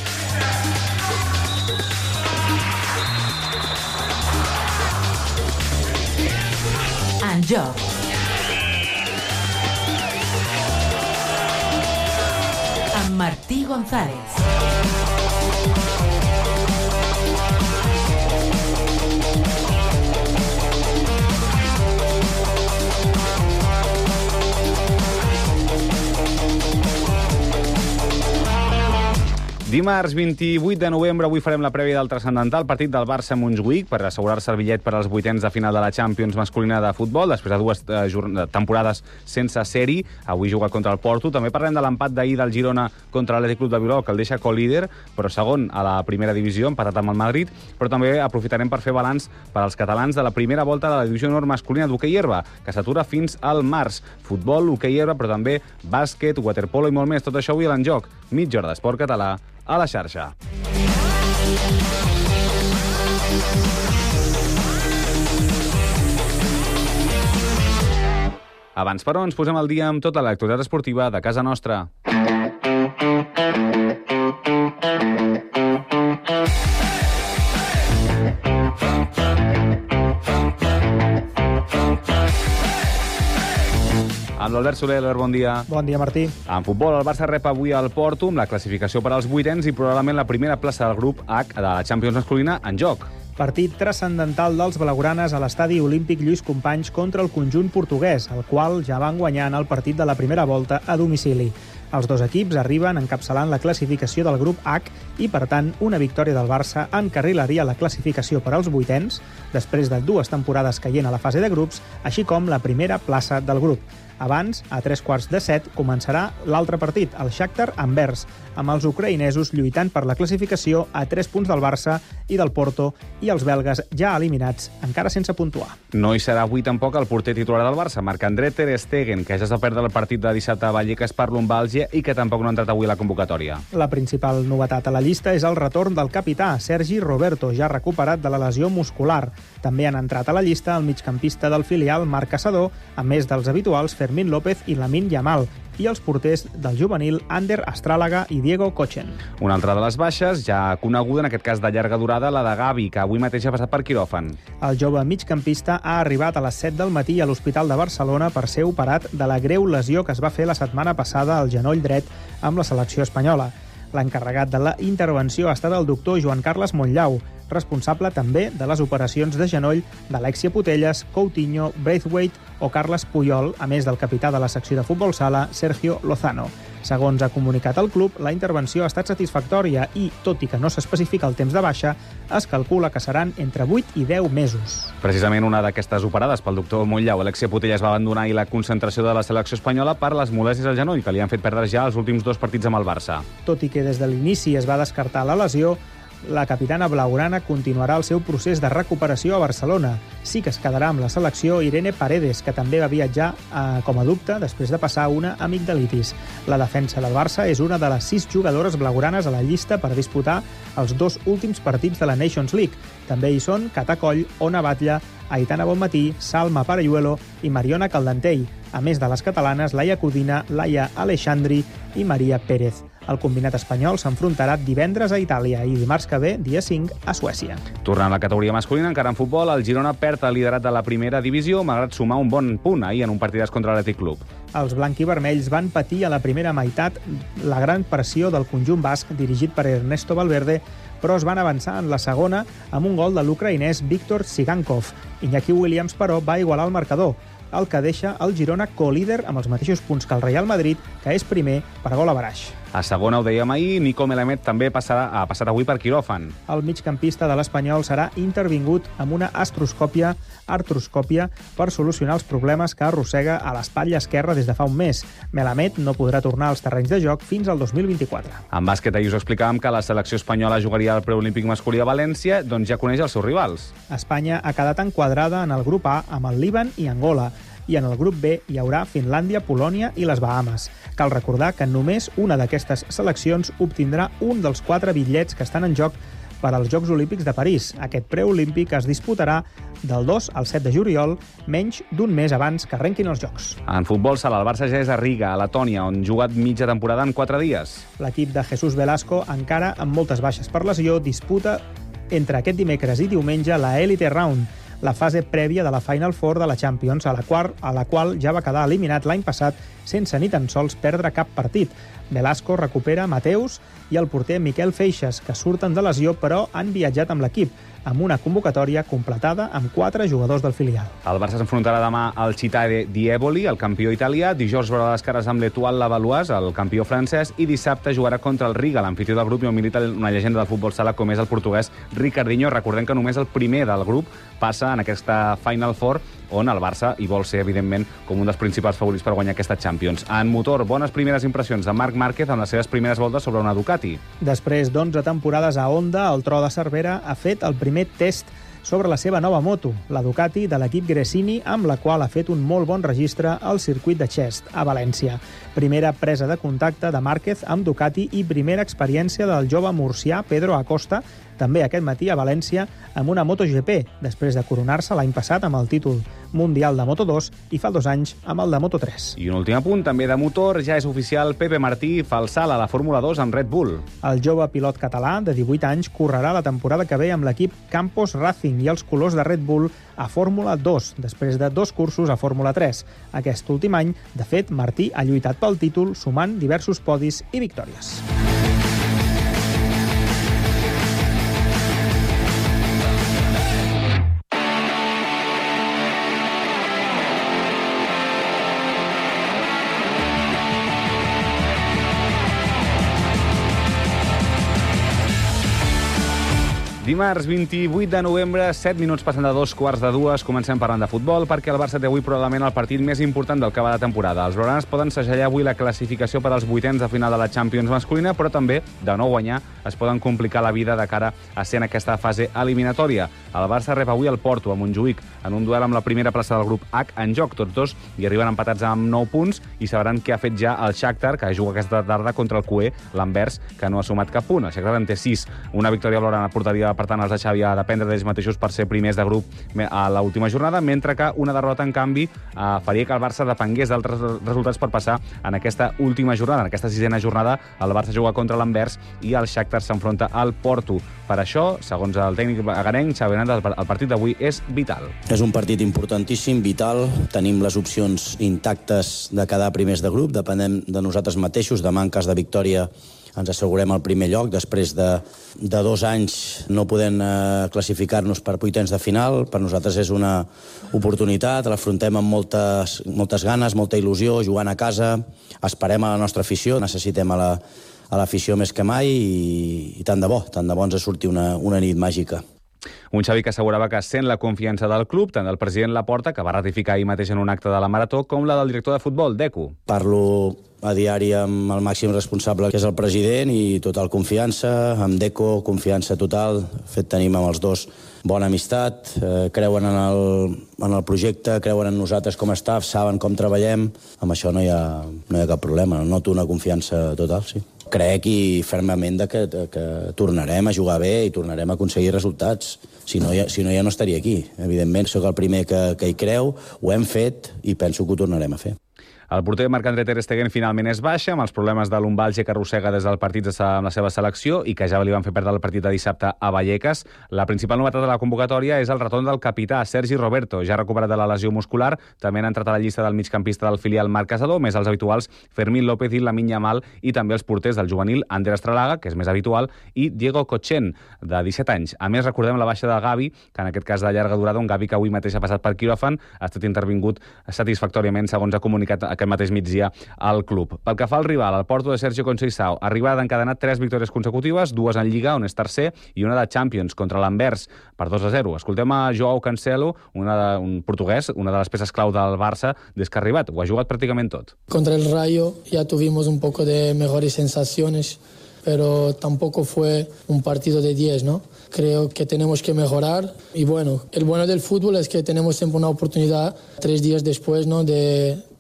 Enjoc. Amb Martí González. Dimarts vint-i-vuit de novembre, avui farem la prèvia del transcendental partit del Barça-Montjuïc per assegurar-se el bitllet per als vuitens de final de la Champions masculina de futbol, després de dues eh, temporades sense sèrie. Avui juga contra el Porto. També parlem de l'empat d'ahir del Girona contra l'Atlètic Club de Bilbao, que el deixa co-líder, però segon a la primera divisió, empatat amb el Madrid. Però també aprofitarem per fer balanç per als catalans de la primera volta de la divisió honor masculina d'hoquei herba, que s'atura fins al març. Futbol, hoquei herba, però també bàsquet, waterpolo i molt més. Tot això avui a l'Enjoc. Mitja hora d'esport català a la xarxa. Abans, però, ens posem al dia amb tota l'actualitat esportiva de casa nostra. Amb l'Albert Soler. Albert, bon dia. Bon dia, Martí. En futbol, el Barça rep avui al Porto amb la classificació per als vuitens i probablement la primera plaça del grup H de la Champions masculina en joc. Partit transcendental dels blaugranes a l'estadi olímpic Lluís Companys contra el conjunt portuguès, el qual ja van guanyar en el partit de la primera volta a domicili. Els dos equips arriben encapçalant la classificació del grup H i, per tant, una victòria del Barça encarrilaria la classificació per als vuitens, després de dues temporades caient a la fase de grups, així com la primera plaça del grup. Abans, a tres quarts de set, començarà l'altre partit, el Shakhtar Anvers, amb els ucraïnesos lluitant per la classificació a tres punts del Barça i del Porto i els belgues ja eliminats, encara sense puntuar. No hi serà avui tampoc el porter titular del Barça, Marc-André ter Stegen, que ja es va perdre el partit de dissabte a Vallecas per lumbàlgia i que tampoc no ha entrat avui a la convocatòria. La principal novetat a la llista és el retorn del capità, Sergi Roberto, ja recuperat de la lesió muscular. També han entrat a la llista el migcampista del filial, Marc Caçador, a més dels habituals Fermín López i Lamine Yamal, i els porters del juvenil Ander Astràlaga i Diego Cochen. Una altra de les baixes, ja coneguda, en aquest cas de llarga durada, la de Gavi, que avui mateix ha passat per quiròfan. El jove migcampista ha arribat a les set del matí a l'Hospital de Barcelona per ser operat de la greu lesió que es va fer la setmana passada al genoll dret amb la selecció espanyola. L'encarregat de la intervenció ha estat el doctor Joan Carles Montllau, responsable també de les operacions de genoll d'Alexia Putellas, Coutinho, Braithwaite o Carles Puyol, a més del capità de la secció de futbol sala, Sergio Lozano. Segons ha comunicat el club, la intervenció ha estat satisfactòria i, tot i que no s'especifica el temps de baixa, es calcula que seran entre vuit i deu mesos. Precisament una d'aquestes operades pel doctor Montllau, Alexia Putellas, va abandonar ahir la concentració de la selecció espanyola per les molèsties al genoll, que li han fet perdre ja els últims dos partits amb el Barça. Tot i que des de l'inici es va descartar la lesió, la capitana blaugrana continuarà el seu procés de recuperació a Barcelona. Sí que es quedarà amb la selecció Irene Paredes, que també va viatjar eh, com a dubte després de passar una amigdalitis. La defensa del Barça és una de les sis jugadores blaugranes a la llista per disputar els dos últims partits de la Nations League. També hi són Cata Coll, Ona Batlle, Aitana Bonmatí, Salma Parayuelo i Mariona Caldentell, a més de les catalanes Laia Codina, Laia Aleixandri i Maria Pérez. El combinat espanyol s'enfrontarà divendres a Itàlia i dimarts que ve, dia cinc, a Suècia. Tornant a la categoria masculina, encara en futbol, el Girona perd el liderat de la primera divisió, malgrat sumar un bon punt ahir en un partidàs contra l'Atlètic Club. Els blanquivermells van patir a la primera meitat la gran pressió del conjunt basc dirigit per Ernesto Valverde, però es van avançar en la segona amb un gol de l'ucraïnès Víctor Sigankov. Iñaki Williams, però, va igualar el marcador, el que deixa el Girona co-líder amb els mateixos punts que el Real Madrid, que és primer per gol a baraix. A segona, ho dèiem ahir, Nico Melamed també passarà, ha passat avui per quiròfan. El migcampista de l'Espanyol serà intervingut amb una astroscòpia, artroscòpia per solucionar els problemes que arrossega a l'espatlla esquerra des de fa un mes. Melamed no podrà tornar als terrenys de joc fins al dos mil vint-i-quatre. En bàsquet, ahir us explicàvem que la selecció espanyola jugaria al preolímpic masculí a València, doncs ja coneix els seus rivals. Espanya ha quedat enquadrada en el grup A amb el Líban i Angola, i en el grup B hi haurà Finlàndia, Polònia i les Bahames. Cal recordar que només una d'aquestes seleccions obtindrà un dels quatre bitllets que estan en joc per als Jocs Olímpics de París. Aquest preolímpic es disputarà del dos al set de juliol, menys d'un mes abans que arrenquin els Jocs. En futbol sala, el Barça ja és a Riga, a Letònia, on ha jugat mitja temporada en quatre dies. L'equip de Jesús Velasco, encara amb moltes baixes per lesió, disputa entre aquest dimecres i diumenge la Elite Round, la fase prèvia de la Final Four de la Champions, a la qual, a la qual ja va quedar eliminat l'any passat sense ni tan sols perdre cap partit. Velasco recupera Mateus i el porter Miquel Feixes, que surten de lesió però han viatjat amb l'equip, amb una convocatòria completada amb quatre jugadors del filial. El Barça s'enfrontarà demà al Città di Eboli, el campió italià, dijous veurà les cares amb l'Etoile Lavalloise, el campió francès, i dissabte jugarà contra el Riga, l'amfitrió del grup i on milita una llegenda del futbol sala com és el portuguès Ricardinho. Recordem que només el primer del grup passa en aquesta Final Four, on el Barça hi vol ser, evidentment, com un dels principals favorits per guanyar aquesta Champions. En motor, bones primeres impressions de Marc Márquez amb les seves primeres voltes sobre una Ducati. Després d'onze temporades a Honda, el tro de Cervera ha fet el primer test sobre la seva nova moto, la Ducati de l'equip Gresini, amb la qual ha fet un molt bon registre al circuit de Xest, a València. Primera presa de contacte de Márquez amb Ducati i primera experiència del jove murcià Pedro Acosta, també aquest matí a València, amb una MotoGP, després de coronar-se l'any passat amb el títol mundial de Moto dos i fa dos anys amb el de Moto tres. I un últim apunt, també de motor, ja és oficial, Pepe Martí fa el salt a la Fórmula dos amb Red Bull. El jove pilot català, de divuit anys, correrà la temporada que ve amb l'equip Campos Racing i els colors de Red Bull a Fórmula dos, després de dos cursos a Fórmula tres. Aquest últim any, de fet, Martí ha lluitat pel títol, sumant diversos podis i victòries. Dimarts vint-i-vuit de novembre, set minuts passant de dos quarts de dues, comencem parlant de futbol, perquè el Barça té avui probablement el partit més important del que va de temporada. Els blaugranes poden segellar avui la classificació per als vuitens de final de la Champions masculina, però també, de no guanyar, es poden complicar la vida de cara a ser en aquesta fase eliminatòria. El Barça rep avui el Porto, a Montjuïc, en un duel amb la primera plaça del grup H en joc. Tots dos hi arriben empatats amb nou punts i sabran què ha fet ja el Shakhtar, que juga aquesta tarda contra el Q E, l'Anvers, que no ha sumat cap punt. El Shakhtar en té sis. Una victòria blaugrana portaria, per tant, els de Xavi a dependre d'ells mateixos per ser primers de grup a l'última jornada, mentre que una derrota, en canvi, faria que el Barça depengués d'altres resultats per passar en aquesta última jornada. En aquesta sisena jornada, el Barça juga contra l'Anvers i el Shakhtar s'enfronta al Porto. Per això, segons el tècnic agarenc, Xavi Hernández, el partit d'avui és vital. És un partit importantíssim, vital. Tenim les opcions intactes de quedar primers de grup, depenem de nosaltres mateixos. Demà, en cas de victòria, ens assegurem el primer lloc. Després de, de dos anys no podem eh, classificar-nos per vuitens de final. Per nosaltres és una oportunitat, l'afrontem amb moltes, moltes ganes, molta il·lusió, jugant a casa, esperem a la nostra afició, necessitem a la, a l'afició més que mai i, i tant de bo, tant de bo ens surti una, una nit màgica. Un Xavi que assegurava que sent la confiança del club, tant del president Laporta, que va ratificar ahir mateix en un acte de la Marató, com la del director de futbol, Deco. Parlo a diari amb el màxim responsable, que és el president, i total confiança, amb Deco, confiança total. De fet, tenim amb els dos bona amistat, eh, creuen en el, en el projecte, creuen en nosaltres com a staff, saben com treballem. Amb això no hi ha, no hi ha cap problema, noto una confiança total, sí. Crec i fermament de que, de que tornarem a jugar bé i tornarem a aconseguir resultats. Si no, ja, si no ja no estaria aquí. Evidentment, sóc el primer que, que hi creu, ho hem fet i penso que ho tornarem a fer. El porter Marc-André Ter Stegen finalment és baixa, amb els problemes de lumbalgia que arrossega des del partit amb la seva selecció i que ja li van fer perdre el partit de dissabte a Vallecas. La principal novetat de la convocatòria és el retorn del capità, Sergi Roberto, ja recuperat de la lesió muscular. També han entrat a la llista del migcampista del filial Marc Casador, més els habituals Fermín López i Lamine Yamal, i també els porters del juvenil Ander Estralaga, que és més habitual, i Diego Cochen, de disset anys. A més, recordem la baixa de Gavi, que en aquest cas de llarga durada, un Gavi que avui mateix ha passat per quiròfan, ha estat intervingut satisfactòriament, segons ha comunicat aquest mateix migdia al club. Pel que fa al rival, el Porto de Sergio Conceição, arriba a encadenar tres victòries consecutives, dues en Lliga, on és tercer, i una de Champions contra l'Anvers per dos a zero. Escoltem a Joao Cancelo, una de, un portuguès, una de les peces clau del Barça des que ha arribat. Ho ha jugat pràcticament tot. Contra el Rayo ya tuvimos un poco de mejores sensaciones, pero tampoco fue un partido de diez, ¿no? Creo que tenemos que mejorar y bueno, el bueno del fútbol es que tenemos siempre una oportunidad tres días después, ¿no? de,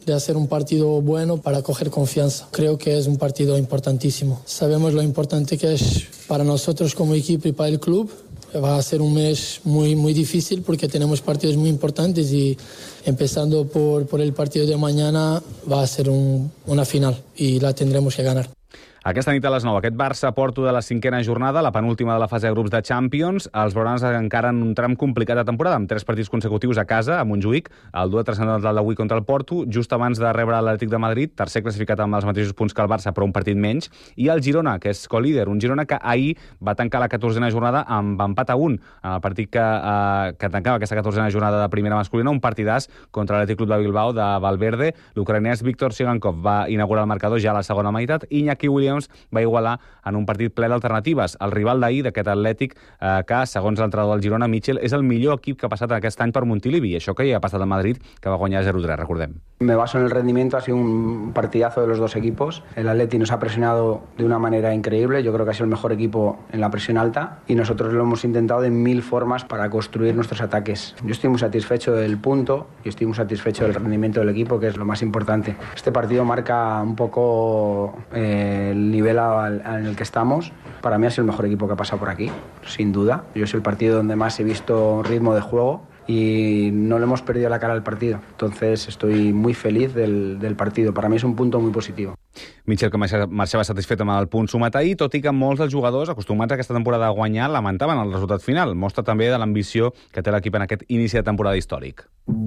de hacer un partido bueno para coger confianza. Creo que es un partido importantísimo. Sabemos lo importante que es para nosotros como equipo y para el club. Va a ser un mes muy, muy difícil porque tenemos partidos muy importantes y empezando por, por el partido de mañana va a ser un, una final y la tendremos que ganar. Aquesta nit a les nou, aquest Barça-Porto de la cinquena jornada, la penúltima de la fase de grups de Champions. Els blaugranes encara en un tram complicat de temporada, amb tres partits consecutius a casa, a Montjuïc, el duet transcendental d'avui contra el Porto, just abans de rebre l'Atlètic de Madrid, tercer classificat amb els mateixos punts que el Barça, però un partit menys, i el Girona, que és colíder, un Girona que ahir va tancar la catorzena jornada amb empat a un, en el partit que, eh, que tancava aquesta catorzena jornada de primera masculina, un partidàs contra l'Atlètic Club de Bilbao de Valverde. L'ucraïnès Víctor Sigankov va inaugurar el marcador ja a la segona meitat, i Iñaki Williams va igualar en un partit ple d'alternatives. El rival d'ahir d'aquest Atlètic, eh, que, segons l'entrenador del Girona, Mitchell, és el millor equip que ha passat aquest any per Montilivi. Això que ja ha passat a Madrid, que va guanyar zero tres, recordem. Me baso en el rendimiento, ha sido un partidazo de los dos equipos. El Atleti nos ha presionado de una manera increíble, yo creo que ha sido el mejor equipo en la presión alta y nosotros lo hemos intentado de mil formas para construir nuestros ataques. Yo estoy muy satisfecho del punto y estoy muy satisfecho del rendimiento del equipo, que es lo más importante. Este partido marca un poco eh, el nivel en el que estamos. Para mí ha sido el mejor equipo que ha pasado por aquí, sin duda. Yo es el partido donde más he visto ritmo de juego y no le hemos perdido la cara al partido. Entonces estoy muy feliz del, del partido. Para mí es un punto muy positivo. Mitchell, que marxava satisfet amb el punt sumat ahir, tot i que molts dels jugadors, acostumats a aquesta temporada a guanyar, lamentaven el resultat final. Mostra també de l'ambició que té l'equip en aquest inici de temporada històric.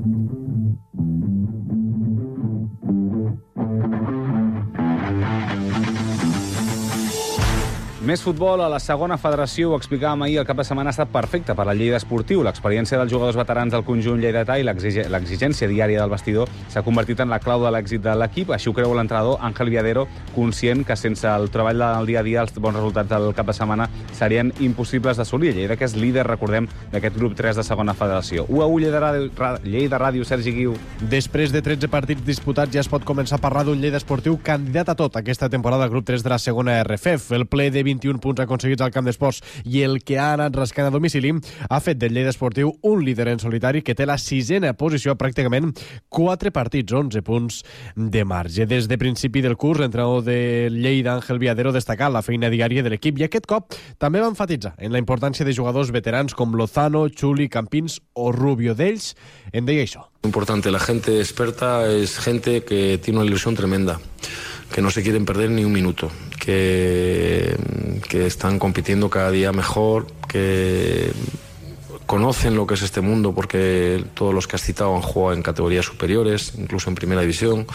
Més futbol a la segona federació, ho explicàvem ahir, el cap de setmana ha estat perfecte per la Lleida Esportiu. L'experiència dels jugadors veterans del conjunt lleidatà i l'exigència diària del vestidor s'ha convertit en la clau de l'èxit de l'equip. Així ho creu l'entrenador Ángel Viadero, conscient que sense el treball del dia a dia els bons resultats del cap de setmana serien impossibles d'assolir. Lleida, que és líder, recordem, d'aquest grup tres de segona federació. u a u Lleida Ràdio, Lleida Ràdio, Sergi Guiu. Després de tretze partits disputats ja es pot començar a parlar d'un Lleida Esportiu candidat a tot aquesta temporada al grup tres de la segona R F E F. El ple de vint-i-un punts aconseguits al camp d'esports i el que ha anat rascant a domicili ha fet del Lleida Esportiu un líder en solitari que té la sisena posició a pràcticament quatre partits, onze punts de marge. Des de principi del curs, l'entrenador de Lleida, Ángel Viadero, destacat la feina diària de l'equip i aquest cop també va enfatitzar en la importància de jugadors veterans com Lozano, Chuli, Campins o Rubio. D'ells en deia això. Importante, la gente experta es gente que tiene una ilusión tremenda, que no se quieren perder ni un minuto, que, que están compitiendo cada día mejor, que conocen lo que es este mundo porque todos los que has citado han jugado en categorías superiores, incluso en primera división,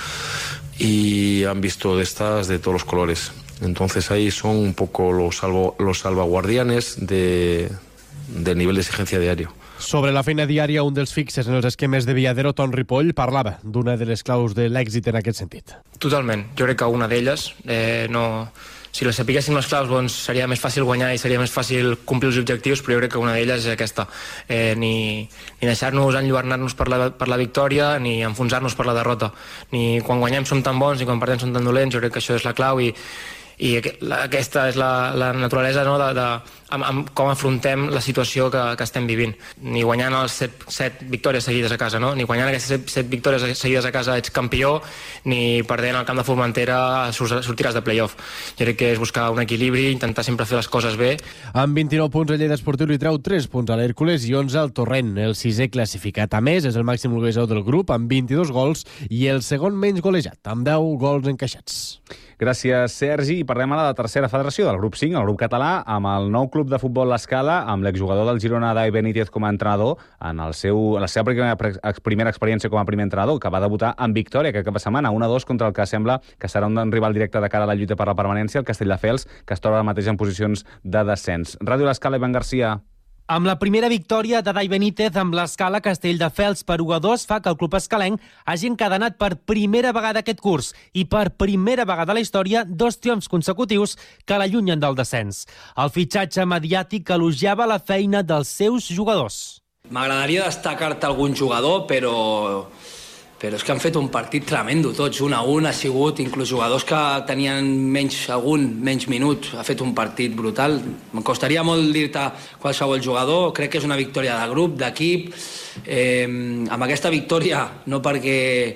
y han visto de estas de todos los colores. Entonces ahí son un poco los, salvo, los salvaguardianes de, del nivel de exigencia diario. Sobre la feina diària, un dels fixes en els esquemes de Viadero, Ton Ripoll, parlava d'una de les claus de l'èxit en aquest sentit. Totalment. Jo crec que una d'elles, eh, no... si les sapiguéssim les claus, doncs seria més fàcil guanyar i seria més fàcil complir els objectius, però jo crec que una d'elles és aquesta. Eh, ni, ni deixar-nos enlluernar-nos per la, per la victòria, ni enfonsar-nos per la derrota. Ni quan guanyem som tan bons, ni quan perdem som tan dolents. Jo crec que això és la clau i i aquesta és la, la naturalesa, no, de, de amb, amb com afrontem la situació que, que estem vivint. Ni guanyant les set, set victòries seguides a casa, no? Ni guanyant aquestes set, set victòries seguides a casa ets campió, ni perdent al camp de Formentera sortiràs de play-off. Jo crec que és buscar un equilibri, intentar sempre fer les coses bé. Amb vint-i-nou punts, el Lleida Esportiu li treu tres punts a l'Hèrcules i onze al Torrent, el sisè classificat. A més, és el màxim golejador del grup, amb vint-i-dos gols, i el segon menys golejat, amb deu gols encaixats. Gràcies, Sergi. I parlem ara de la tercera federació, del grup cinc, el grup català, amb el nou club de futbol L'Escala, amb l'exjugador del Girona, Dai Benítez, com a entrenador, en el seu, la seva primera, primera experiència com a primer entrenador, que va debutar en victòria aquest cap de setmana, un a dos contra el que sembla que serà un rival directe de cara a la lluita per la permanència, el Castelldefels, que es troba ara mateix en posicions de descens. Ràdio L'Escala, Ivan Garcia. Amb la primera victòria de Dai Benítez amb l'Escala, Castelldefels per u a dos fa que el club escalenc hagi encadenat per primera vegada aquest curs i per primera vegada a la història dos triomfs consecutius que l'allunyen del descens. El fitxatge mediàtic elogiava la feina dels seus jugadors. M'agradaria destacar-te algun jugador, però... però és que han fet un partit tremendo tots, un a un, ha sigut, inclús jugadors que tenien menys, algun menys minut, ha fet un partit brutal. Em costaria molt dir-te qualsevol jugador, crec que és una victòria de grup, d'equip. Eh, amb aquesta victòria, no perquè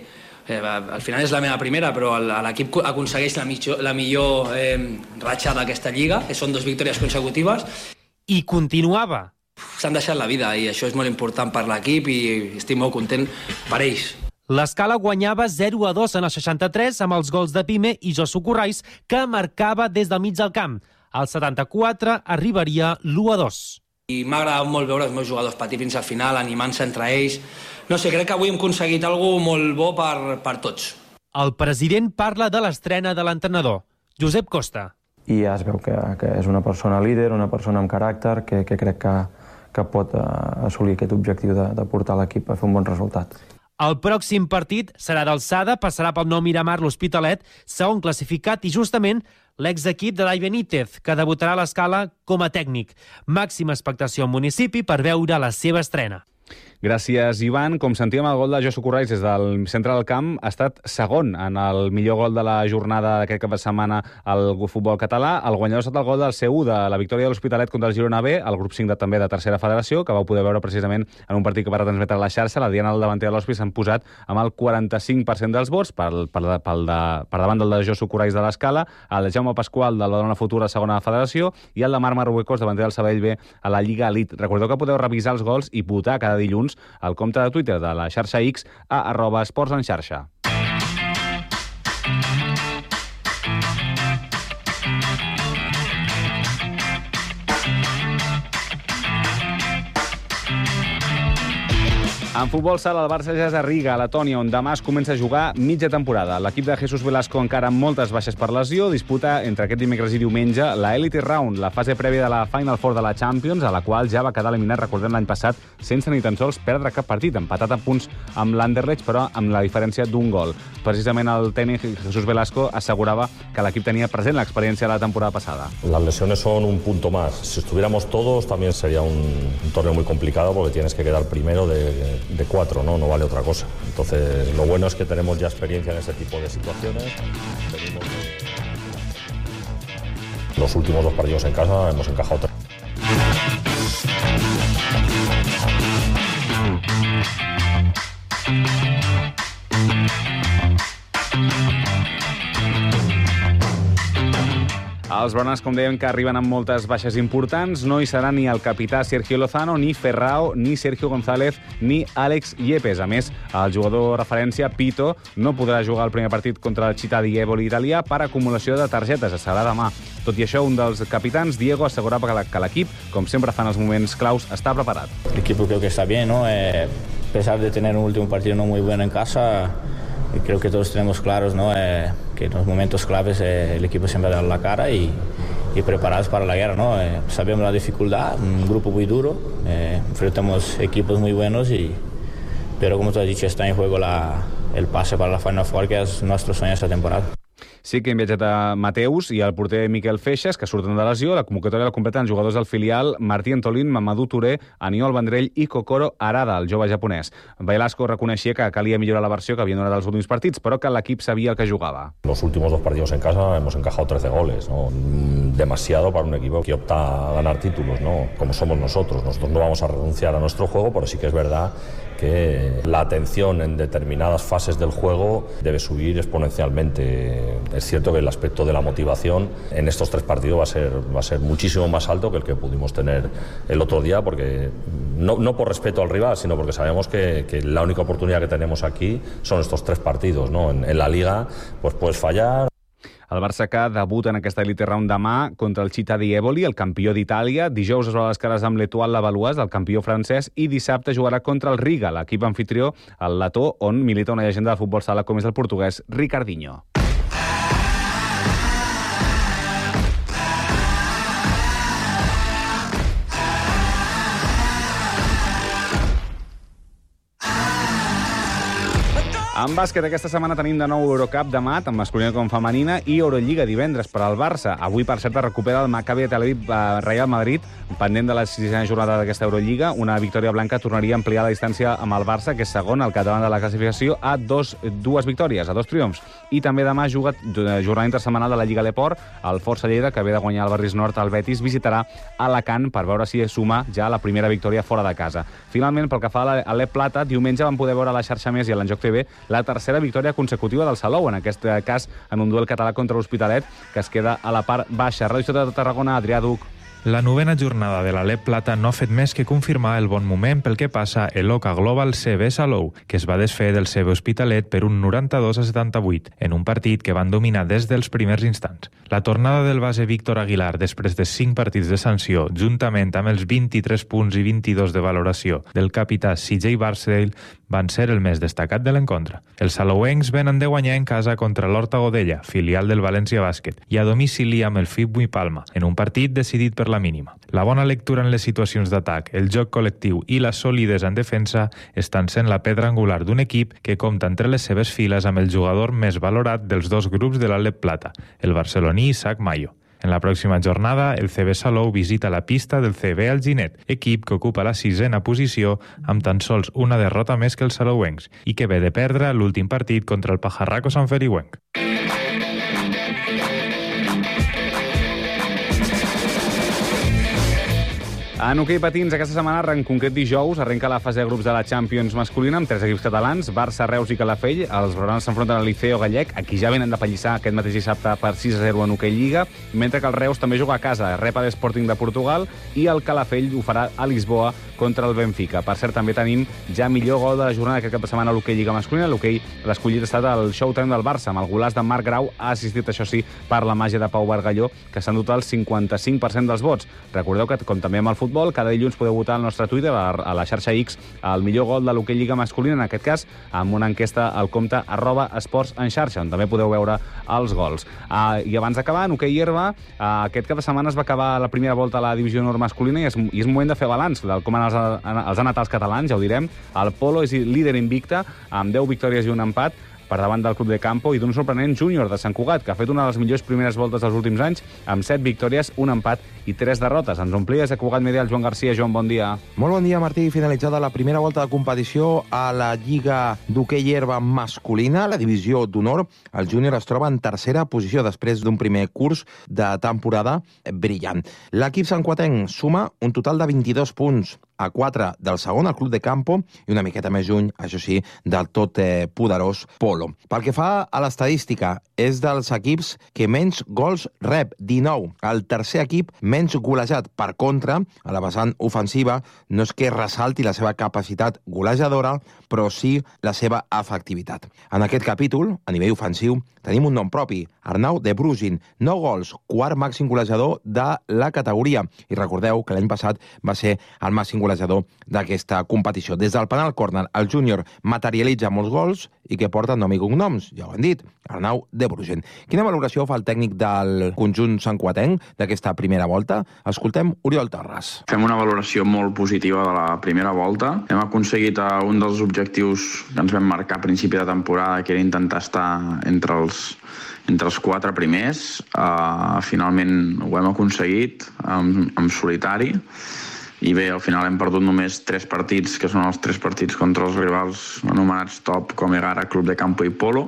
Eh, al final és la meva primera, però l'equip aconsegueix la millor, la millor eh, ratxa d'aquesta lliga, que són dues victòries consecutives. I continuava. S'han deixat la vida i això és molt important per l'equip i estic molt content per ells. L'Escala guanyava zero a dos en el seixanta-tres amb els gols de Pime i Josu Corrais, que marcava des del mig del camp. Al setanta-quatre arribaria l'u a dos. I m'ha agradat molt veure els meus jugadors patir fins al final, animant-se entre ells. No sé, crec que avui hem aconseguit alguna cosa molt bo per, per tots. El president parla de l'estrena de l'entrenador, Josep Costa. I ja es veu que, que és una persona líder, una persona amb caràcter, que, que crec que, que pot assolir aquest objectiu de, de portar l'equip a fer un bon resultat. El pròxim partit serà d'alçada, passarà pel Nou Miramar l'Hospitalet, segon classificat, i justament l'exequip de Dai Benítez, que debutarà a l'Escala com a tècnic. Màxima expectació al municipi per veure la seva estrena. Gràcies, Ivan. Com sentíem, el gol de Josu Corrais des del centre del camp ha estat segon en el millor gol de la jornada d'aquest cap de setmana al futbol català. El guanyador ha estat el gol del C u de la victòria de l'Hospitalet contra el Girona B, el grup cinc de, també de tercera federació, que vau poder veure precisament en un partit que va retransmetre a la xarxa. La Diana, el davanter de l'Hospi, s'han posat amb el quaranta-cinc per cent dels vots per, per, per, de, per davant del de Josu Corrais de l'Escala, el Jaume Pasqual del Badalona Futura segona federació i el de Marc Marruecos, davanter del Sabadell B a la Lliga Elite. Recordeu que podeu revisar els gols i votar cada dilluns al compte de Twitter de la xarxa X a arroba esports en xarxa. En futbol sala, el Barça ja és a Riga, a Letònia, on demà es comença a jugar mitja temporada. L'equip de Jesús Velasco, encara amb moltes baixes per lesió, disputa entre aquest dimecres i diumenge la Elite Round, la fase prèvia de la Final Four de la Champions, a la qual ja va quedar eliminat, recordem, l'any passat, sense ni tan sols perdre cap partit, empatat a punts amb l'Anderlecht, però amb la diferència d'un gol. Precisament el tècnic Jesús Velasco assegurava que l'equip tenia present l'experiència de la temporada passada. Las lesiones son un punto más. Si estuviéramos todos, también sería un, un torneo muy complicado, porque tienes que quedar primero de... de cuatro, ¿no? No vale otra cosa. Entonces, lo bueno es que tenemos ya experiencia en este tipo de situaciones. Venimos de... Los últimos dos partidos en casa hemos encajado tres. Els Brones, com dèiem, que arriben amb moltes baixes importants. No hi serà ni el capità Sergio Lozano, ni Ferrao, ni Sergio González, ni Àlex Yepes. A més, el jugador referència, Pito, no podrà jugar el primer partit contra el Città di Eboli italià per acumulació de targetes. Es serà demà. Tot i això, un dels capitans, Diego, assegurava que l'equip, com sempre fan els moments claus, està preparat. L'equip creo que está bien, ¿no? Eh, a pesar de tener un último partido no muy bueno en casa, creo que todos tenemos claros, ¿no? Eh, que en los momentos claves eh, el equipo siempre da la cara y, y preparados para la guerra, ¿no? Eh, sabemos la dificultad, un grupo muy duro, eh, enfrentamos equipos muy buenos, y, pero como tú has dicho, está en juego la, el pase para la Final Four, que es nuestro sueño esta temporada. Sí que hem viatjat a Mateus i el porter Miquel Feixas, que surten de lesió. La convocatòria la completen jugadors del filial Martí Antolín, Mamadou Touré, Aniol Vendrell i Kokoro Arada, el jove japonès. Velasco reconeixia que calia millorar la versió que havien donat els últims partits, però que l'equip sabia el que jugava. Los últimos dos partidos en casa hemos encajado trece goles, ¿no? Demasiado para un equipo que opta a ganar títulos, ¿no? Como somos nosotros. Nosotros no vamos a renunciar a nuestro juego, pero sí que es verdad que la atención en determinadas fases del juego debe subir exponencialmente. Es cierto que el aspecto de la motivación en estos tres partidos va a ser, va a ser muchísimo más alto que el que pudimos tener el otro día, porque no, no por respeto al rival, sino porque sabemos que, que la única oportunidad que tenemos aquí son estos tres partidos, ¿no? En, en la Liga pues puedes fallar. El Barça, que debuta en aquesta Elite Round demà contra el Città di Eboli, el campió d'Itàlia. Dijous es veurà les cares amb l'Etoile Lavalloise, el campió francès, i dissabte jugarà contra el Riga, l'equip anfitrió, el letó, on milita una llegenda de futbol sala com és el portuguès Ricardinho. En bàsquet, aquesta setmana tenim de nou Eurocup demà, tant masculina com femenina, i Eurolliga divendres per al Barça. Avui, per cert, recupera el Maccabi de Tel Aviv Real Madrid, pendent de la sisena jornada d'aquesta Eurolliga. Una victòria blanca tornaria a ampliar la distància amb el Barça, que és segon al capdavant de la classificació, a dos, dues victòries, a dos triomfs. I també demà juga jornada intersetmanal de la Lliga L'Eport. El Força Lleida, que ve de guanyar al Barris Nord al Betis, visitarà Alacant per veure si suma ja la primera victòria fora de casa. Finalment, pel que fa a l'E Plata, diumenge vam poder veure a la xarxa Més i a l'Enjoc T V la tercera victòria consecutiva del Salou, en aquest cas en un duel català contra l'Hospitalet, que es queda a la part baixa. Ràdio Ciutat de Tarragona, Adrià Duc. La novena jornada de l'Alep Plata no ha fet més que confirmar el bon moment pel que passa el Oca Global C B Salou, que es va desfer del C B Hospitalet per un noranta-dos a setanta-vuit, en un partit que van dominar des dels primers instants. La tornada del base Víctor Aguilar després de cinc partits de sanció, juntament amb els vint-i-tres punts i vint-i-dos de valoració del capità C J Barksdale, van ser el més destacat de l'encontre. Els salouencs venen de guanyar en casa contra l'Horta Godella, filial del València Bàsquet, i a domicili amb el F I B Palma, en un partit decidit per la mínima. La bona lectura en les situacions d'atac, el joc col·lectiu i la solidesa en defensa estan sent la pedra angular d'un equip que compta entre les seves files amb el jugador més valorat dels dos grups de l'Alep Plata, el barceloní Isaac Mayo. En la pròxima jornada, el C B Salou visita la pista del C B Alginet, equip que ocupa la sisena posició amb tan sols una derrota més que els salouencs i que ve de perdre l'últim partit contra el Pajarraco Sant Feliuenc. En hoquei patins, aquesta setmana, en concret dijous, arrenca la fase de grups de la Champions masculina amb tres equips catalans, Barça, Reus i Calafell. Els blaugranes s'enfronten al Liceo Gallec, a qui ja venen de pallissar aquest mateix dissabte per sis a zero en hoquei lliga, mentre que el Reus també juga a casa, rep a l'Sporting de Portugal, i el Calafell ho farà a Lisboa contra el Benfica. Per cert, també tenim ja millor gol de la jornada aquest cap de setmana a l'hoquei lliga masculina. L'hoquei l'escollit ha estat el Showtime del Barça, amb el golaç de Marc Grau, ha assistit, això sí, per la màgia de Pau Bargalló, que s'ha endut el cinquanta-cinc per cent dels vots. Recordeu que, com també amb el futbol, cada dilluns podeu votar al nostre Twitter, a la xarxa X, el millor gol de l'hoquei lliga masculina, en aquest cas, amb una enquesta al compte arroba esports en xarxa, on també podeu veure els gols. Uh, I abans d'acabar, en hoquei herba, uh, aquest cap de setmana es va acabar la primera volta a la divisió honor masculina i és, i és moment de fer balanç del com han els, els han anat els catalans, ja ho direm. El Polo és líder invicte, amb deu victòries i un empat, per davant del Club de Campo i d'un sorprenent júnior de Sant Cugat, que ha fet una de les millors primeres voltes dels últims anys, amb set victòries, un empat i tres derrotes. Ens omplies a Cugat Media el Joan Garcia. Joan, bon dia. Molt bon dia, Martí. Finalitzada la primera volta de competició a la Lliga d'Hoquei Herba masculina, la divisió d'honor, el júnior es troba en tercera posició després d'un primer curs de temporada brillant. L'equip santcuatenc suma un total de vint-i-dos punts, a quatre del segon, el Club de Campo, i una miqueta més lluny, això sí, del tot eh, poderós Polo. Pel que fa a l'estadística, és dels equips que menys gols rep, dinou. El tercer equip menys golejat. Per contra, a la vessant ofensiva, no és que ressalti la seva capacitat golejadora, però sí la seva efectivitat. En aquest capítol, a nivell ofensiu, tenim un nom propi, Arnau de Brugin, nou gols, quart màxim golejador de la categoria. I recordeu que l'any passat va ser el màxim golejador d'aquesta competició. Des del penal córner, el júnior materialitza molts gols i que porta nom i cognoms, ja ho hem dit, Arnau de Brugin. Quina valoració fa el tècnic del conjunt santcuatenc d'aquesta primera volta? Escoltem Oriol Torres. Fem una valoració molt positiva de la primera volta. Hem aconseguit un dels objectius que ens vam marcar a principi de temporada, que era intentar estar entre els entre els quatre primers. Uh, finalment ho hem aconseguit en, en solitari. I bé, al final hem perdut només tres partits, que són els tres partits contra els rivals anomenats top, com Egara, Club de Campo i Polo,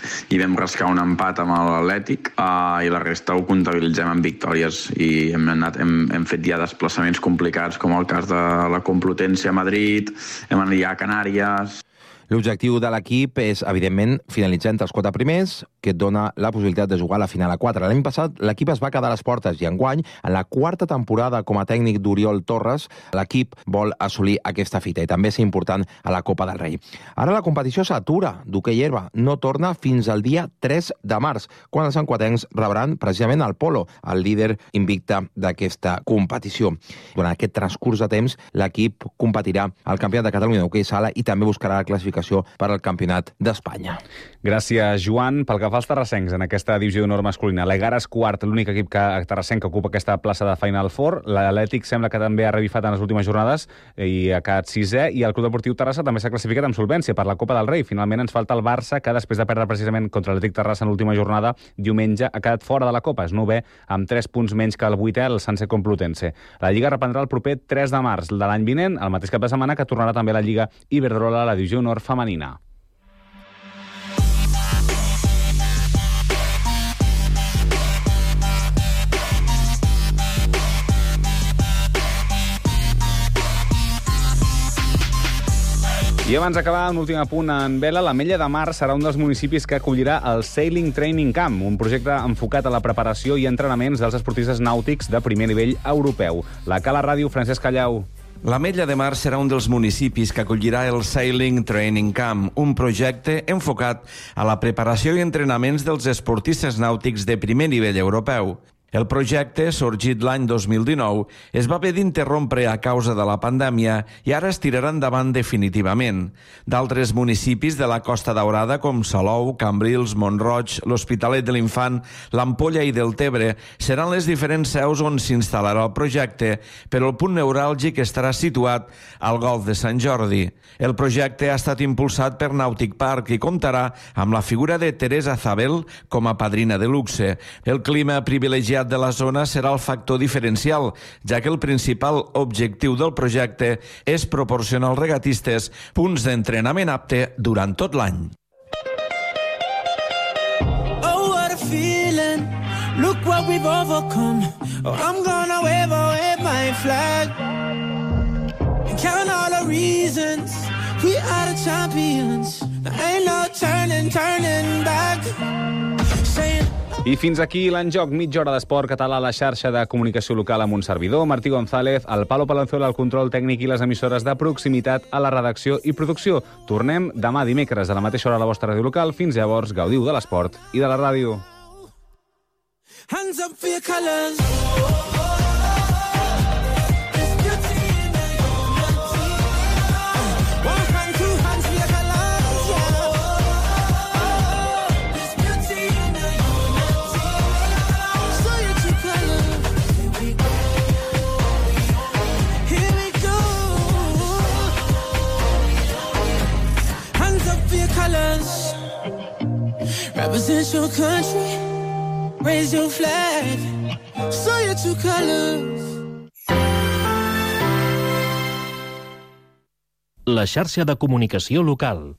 i vam rascar un empat amb l'Atlètic, uh, i la resta ho comptabilitzem en victòries, i hem, anat, hem, hem fet ja desplaçaments complicats, com el cas de la Complutense a Madrid, hem anat ja a Canàries. L'objectiu de l'equip és, evidentment, finalitzar entre els quatre primers, que et dona la possibilitat de jugar a la final a quatre. L'any passat l'equip es va quedar a les portes i enguany, en la quarta temporada com a tècnic d'Oriol Torres, l'equip vol assolir aquesta fita i també ser important a la Copa del Rei. Ara la competició s'atura d'hoquei herba, no torna fins al dia tres de març, quan els santcuatencs rebran precisament el Polo, el líder invicte d'aquesta competició. Durant aquest transcurs de temps, l'equip competirà al Campionat de Catalunya d'hoquei sala i també buscarà la classificació per al Campionat d'Espanya. Gràcies, Joan. Pel que fa als terrassencs en aquesta divisió d'honor masculina, l'Egara és quart, l'únic equip que, terrassenc que ocupa aquesta plaça de Final Four. L'Atlètic sembla que també ha revifat en les últimes jornades i ha quedat sisè, i el Club Deportiu Terrassa també s'ha classificat amb solvència per la Copa del Rei. Finalment ens falta el Barça, que després de perdre precisament contra l'Atlètic Terrassa en l'última jornada, diumenge ha quedat fora de la Copa. És novè, amb tres punts menys que el vuitè, el Sanse Complutense. La Lliga reprendrà el proper tres de març de l'any vinent, el mateix cap de setmana que tornarà també la Lliga Iberdrola a la divisió honor femenina. I abans d'acabar, un últim apunt en vela, l'Ametlla de Mar serà un dels municipis que acollirà el Sailing Training Camp, un projecte enfocat a la preparació i entrenaments dels esportistes nàutics de primer nivell europeu. La Cala Ràdio, Francesc Callau. L'Ametlla de Mar serà un dels municipis que acollirà el Sailing Training Camp, un projecte enfocat a la preparació i entrenaments dels esportistes nàutics de primer nivell europeu. El projecte, sorgit l'any dos mil dinou, es va haver d'interrompre a causa de la pandèmia i ara es tirarà endavant definitivament. D'altres municipis de la Costa Daurada, com Salou, Cambrils, Mont-roig, l'Hospitalet de l'Infant, l'Ampolla i Deltebre, seran les diferents seus on s'instal·larà el projecte, però el punt neuràlgic estarà situat al Golf de Sant Jordi. El projecte ha estat impulsat per Nàutic Park i comptarà amb la figura de Teresa Zabel com a padrina de luxe. El clima privilegiat de la zona serà el factor diferencial, ja que el principal objectiu del projecte és proporcionar als regatistes punts d'entrenament apte durant tot l'any. Oh, what a feeling. Look what we've overcome. Oh, I'm gonna wave away my flag. And count all the reasons we are the champions. There ain't no turning, turning back. Saying I fins aquí l'Enjoc, mitja hora d'esport català a la xarxa de comunicació local amb un servidor, Martí González, el Palo Palenzuela al control tècnic i les emissores de proximitat a la redacció i producció. Tornem demà dimecres a la mateixa hora a la vostra ràdio local. Fins llavors, gaudiu de l'esport i de la ràdio. Hands up for your colors. Represent your country, raise your flag, show your true colors. La xarxa de comunicació local.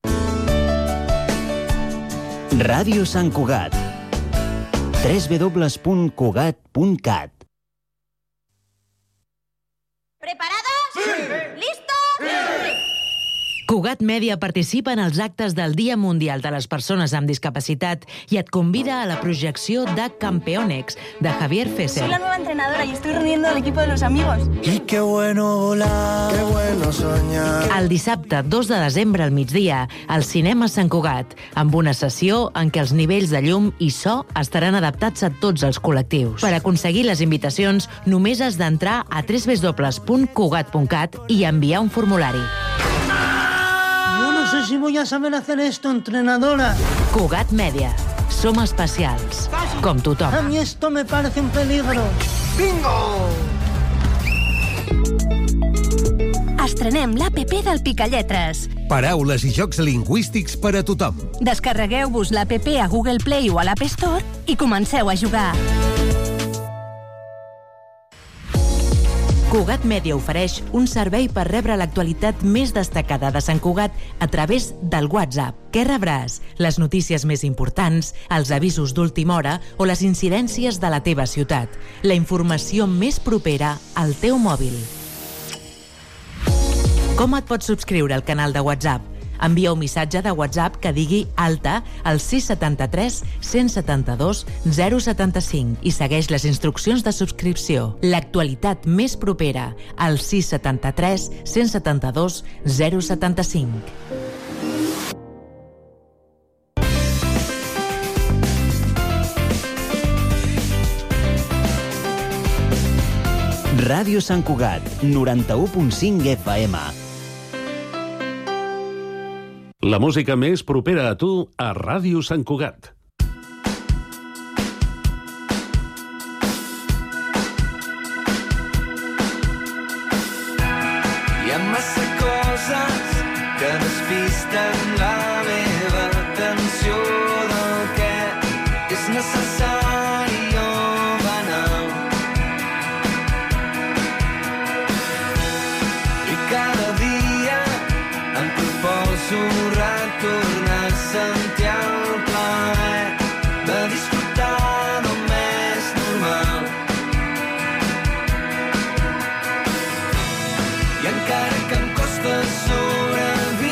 Ràdio Sant Cugat. w w w punt cugat punt cat. ¿Preparados? Sí. ¿Listos? Sí. Cugat Mèdia participa en els actes del Dia Mundial de les Persones amb Discapacitat i et convida a la projecció de Campeonex, de Javier Fesser. Soy la nueva entrenadora y estoy reuniendo al equipo de los amigos. Y qué bueno volar, qué bueno soñar. El dissabte dos de desembre al migdia, al Cinema Sant Cugat, amb una sessió en què els nivells de llum i so estaran adaptats a tots els col·lectius. Per aconseguir les invitacions, només has d'entrar a w w w punt cugat punt cat i enviar un formulari. No sé si voy a saber hacer esto, entrenadora. Cugat Mèdia. Som especials, com tothom. A mí esto me parece un peligro. ¡Bingo! Estrenem l'A P P del Picalletres. Paraules i jocs lingüístics per a tothom. Descarregueu-vos l'A P P a Google Play o a l'App Store i comenceu a jugar. Cugat Mèdia ofereix un servei per rebre l'actualitat més destacada de Sant Cugat a través del WhatsApp. Què rebràs? Les notícies més importants, els avisos d'última hora o les incidències de la teva ciutat. La informació més propera al teu mòbil. Com et pots subscriure al canal de WhatsApp? Envia un missatge de WhatsApp que digui alta al sis set tres, cent setanta-dos, zero setanta-cinc i segueix les instruccions de subscripció. L'actualitat més propera al sis set tres, cent setanta-dos, zero setanta-cinc. Ràdio Sant Cugat, noranta-u punt cinc F M. La música més propera a tu a Ràdio Sant Cugat. Hi ha massa coses que despisten la meva atenció del que és necessari o banal. I cada dia em proposo tornar a sentir el plaer de disfrutar del més normal. I encara que em costa sobreviure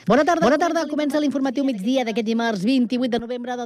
Bona tarda. Bona tarda. Comença l'informatiu migdia d'aquest dimarts vint-i-vuit de novembre de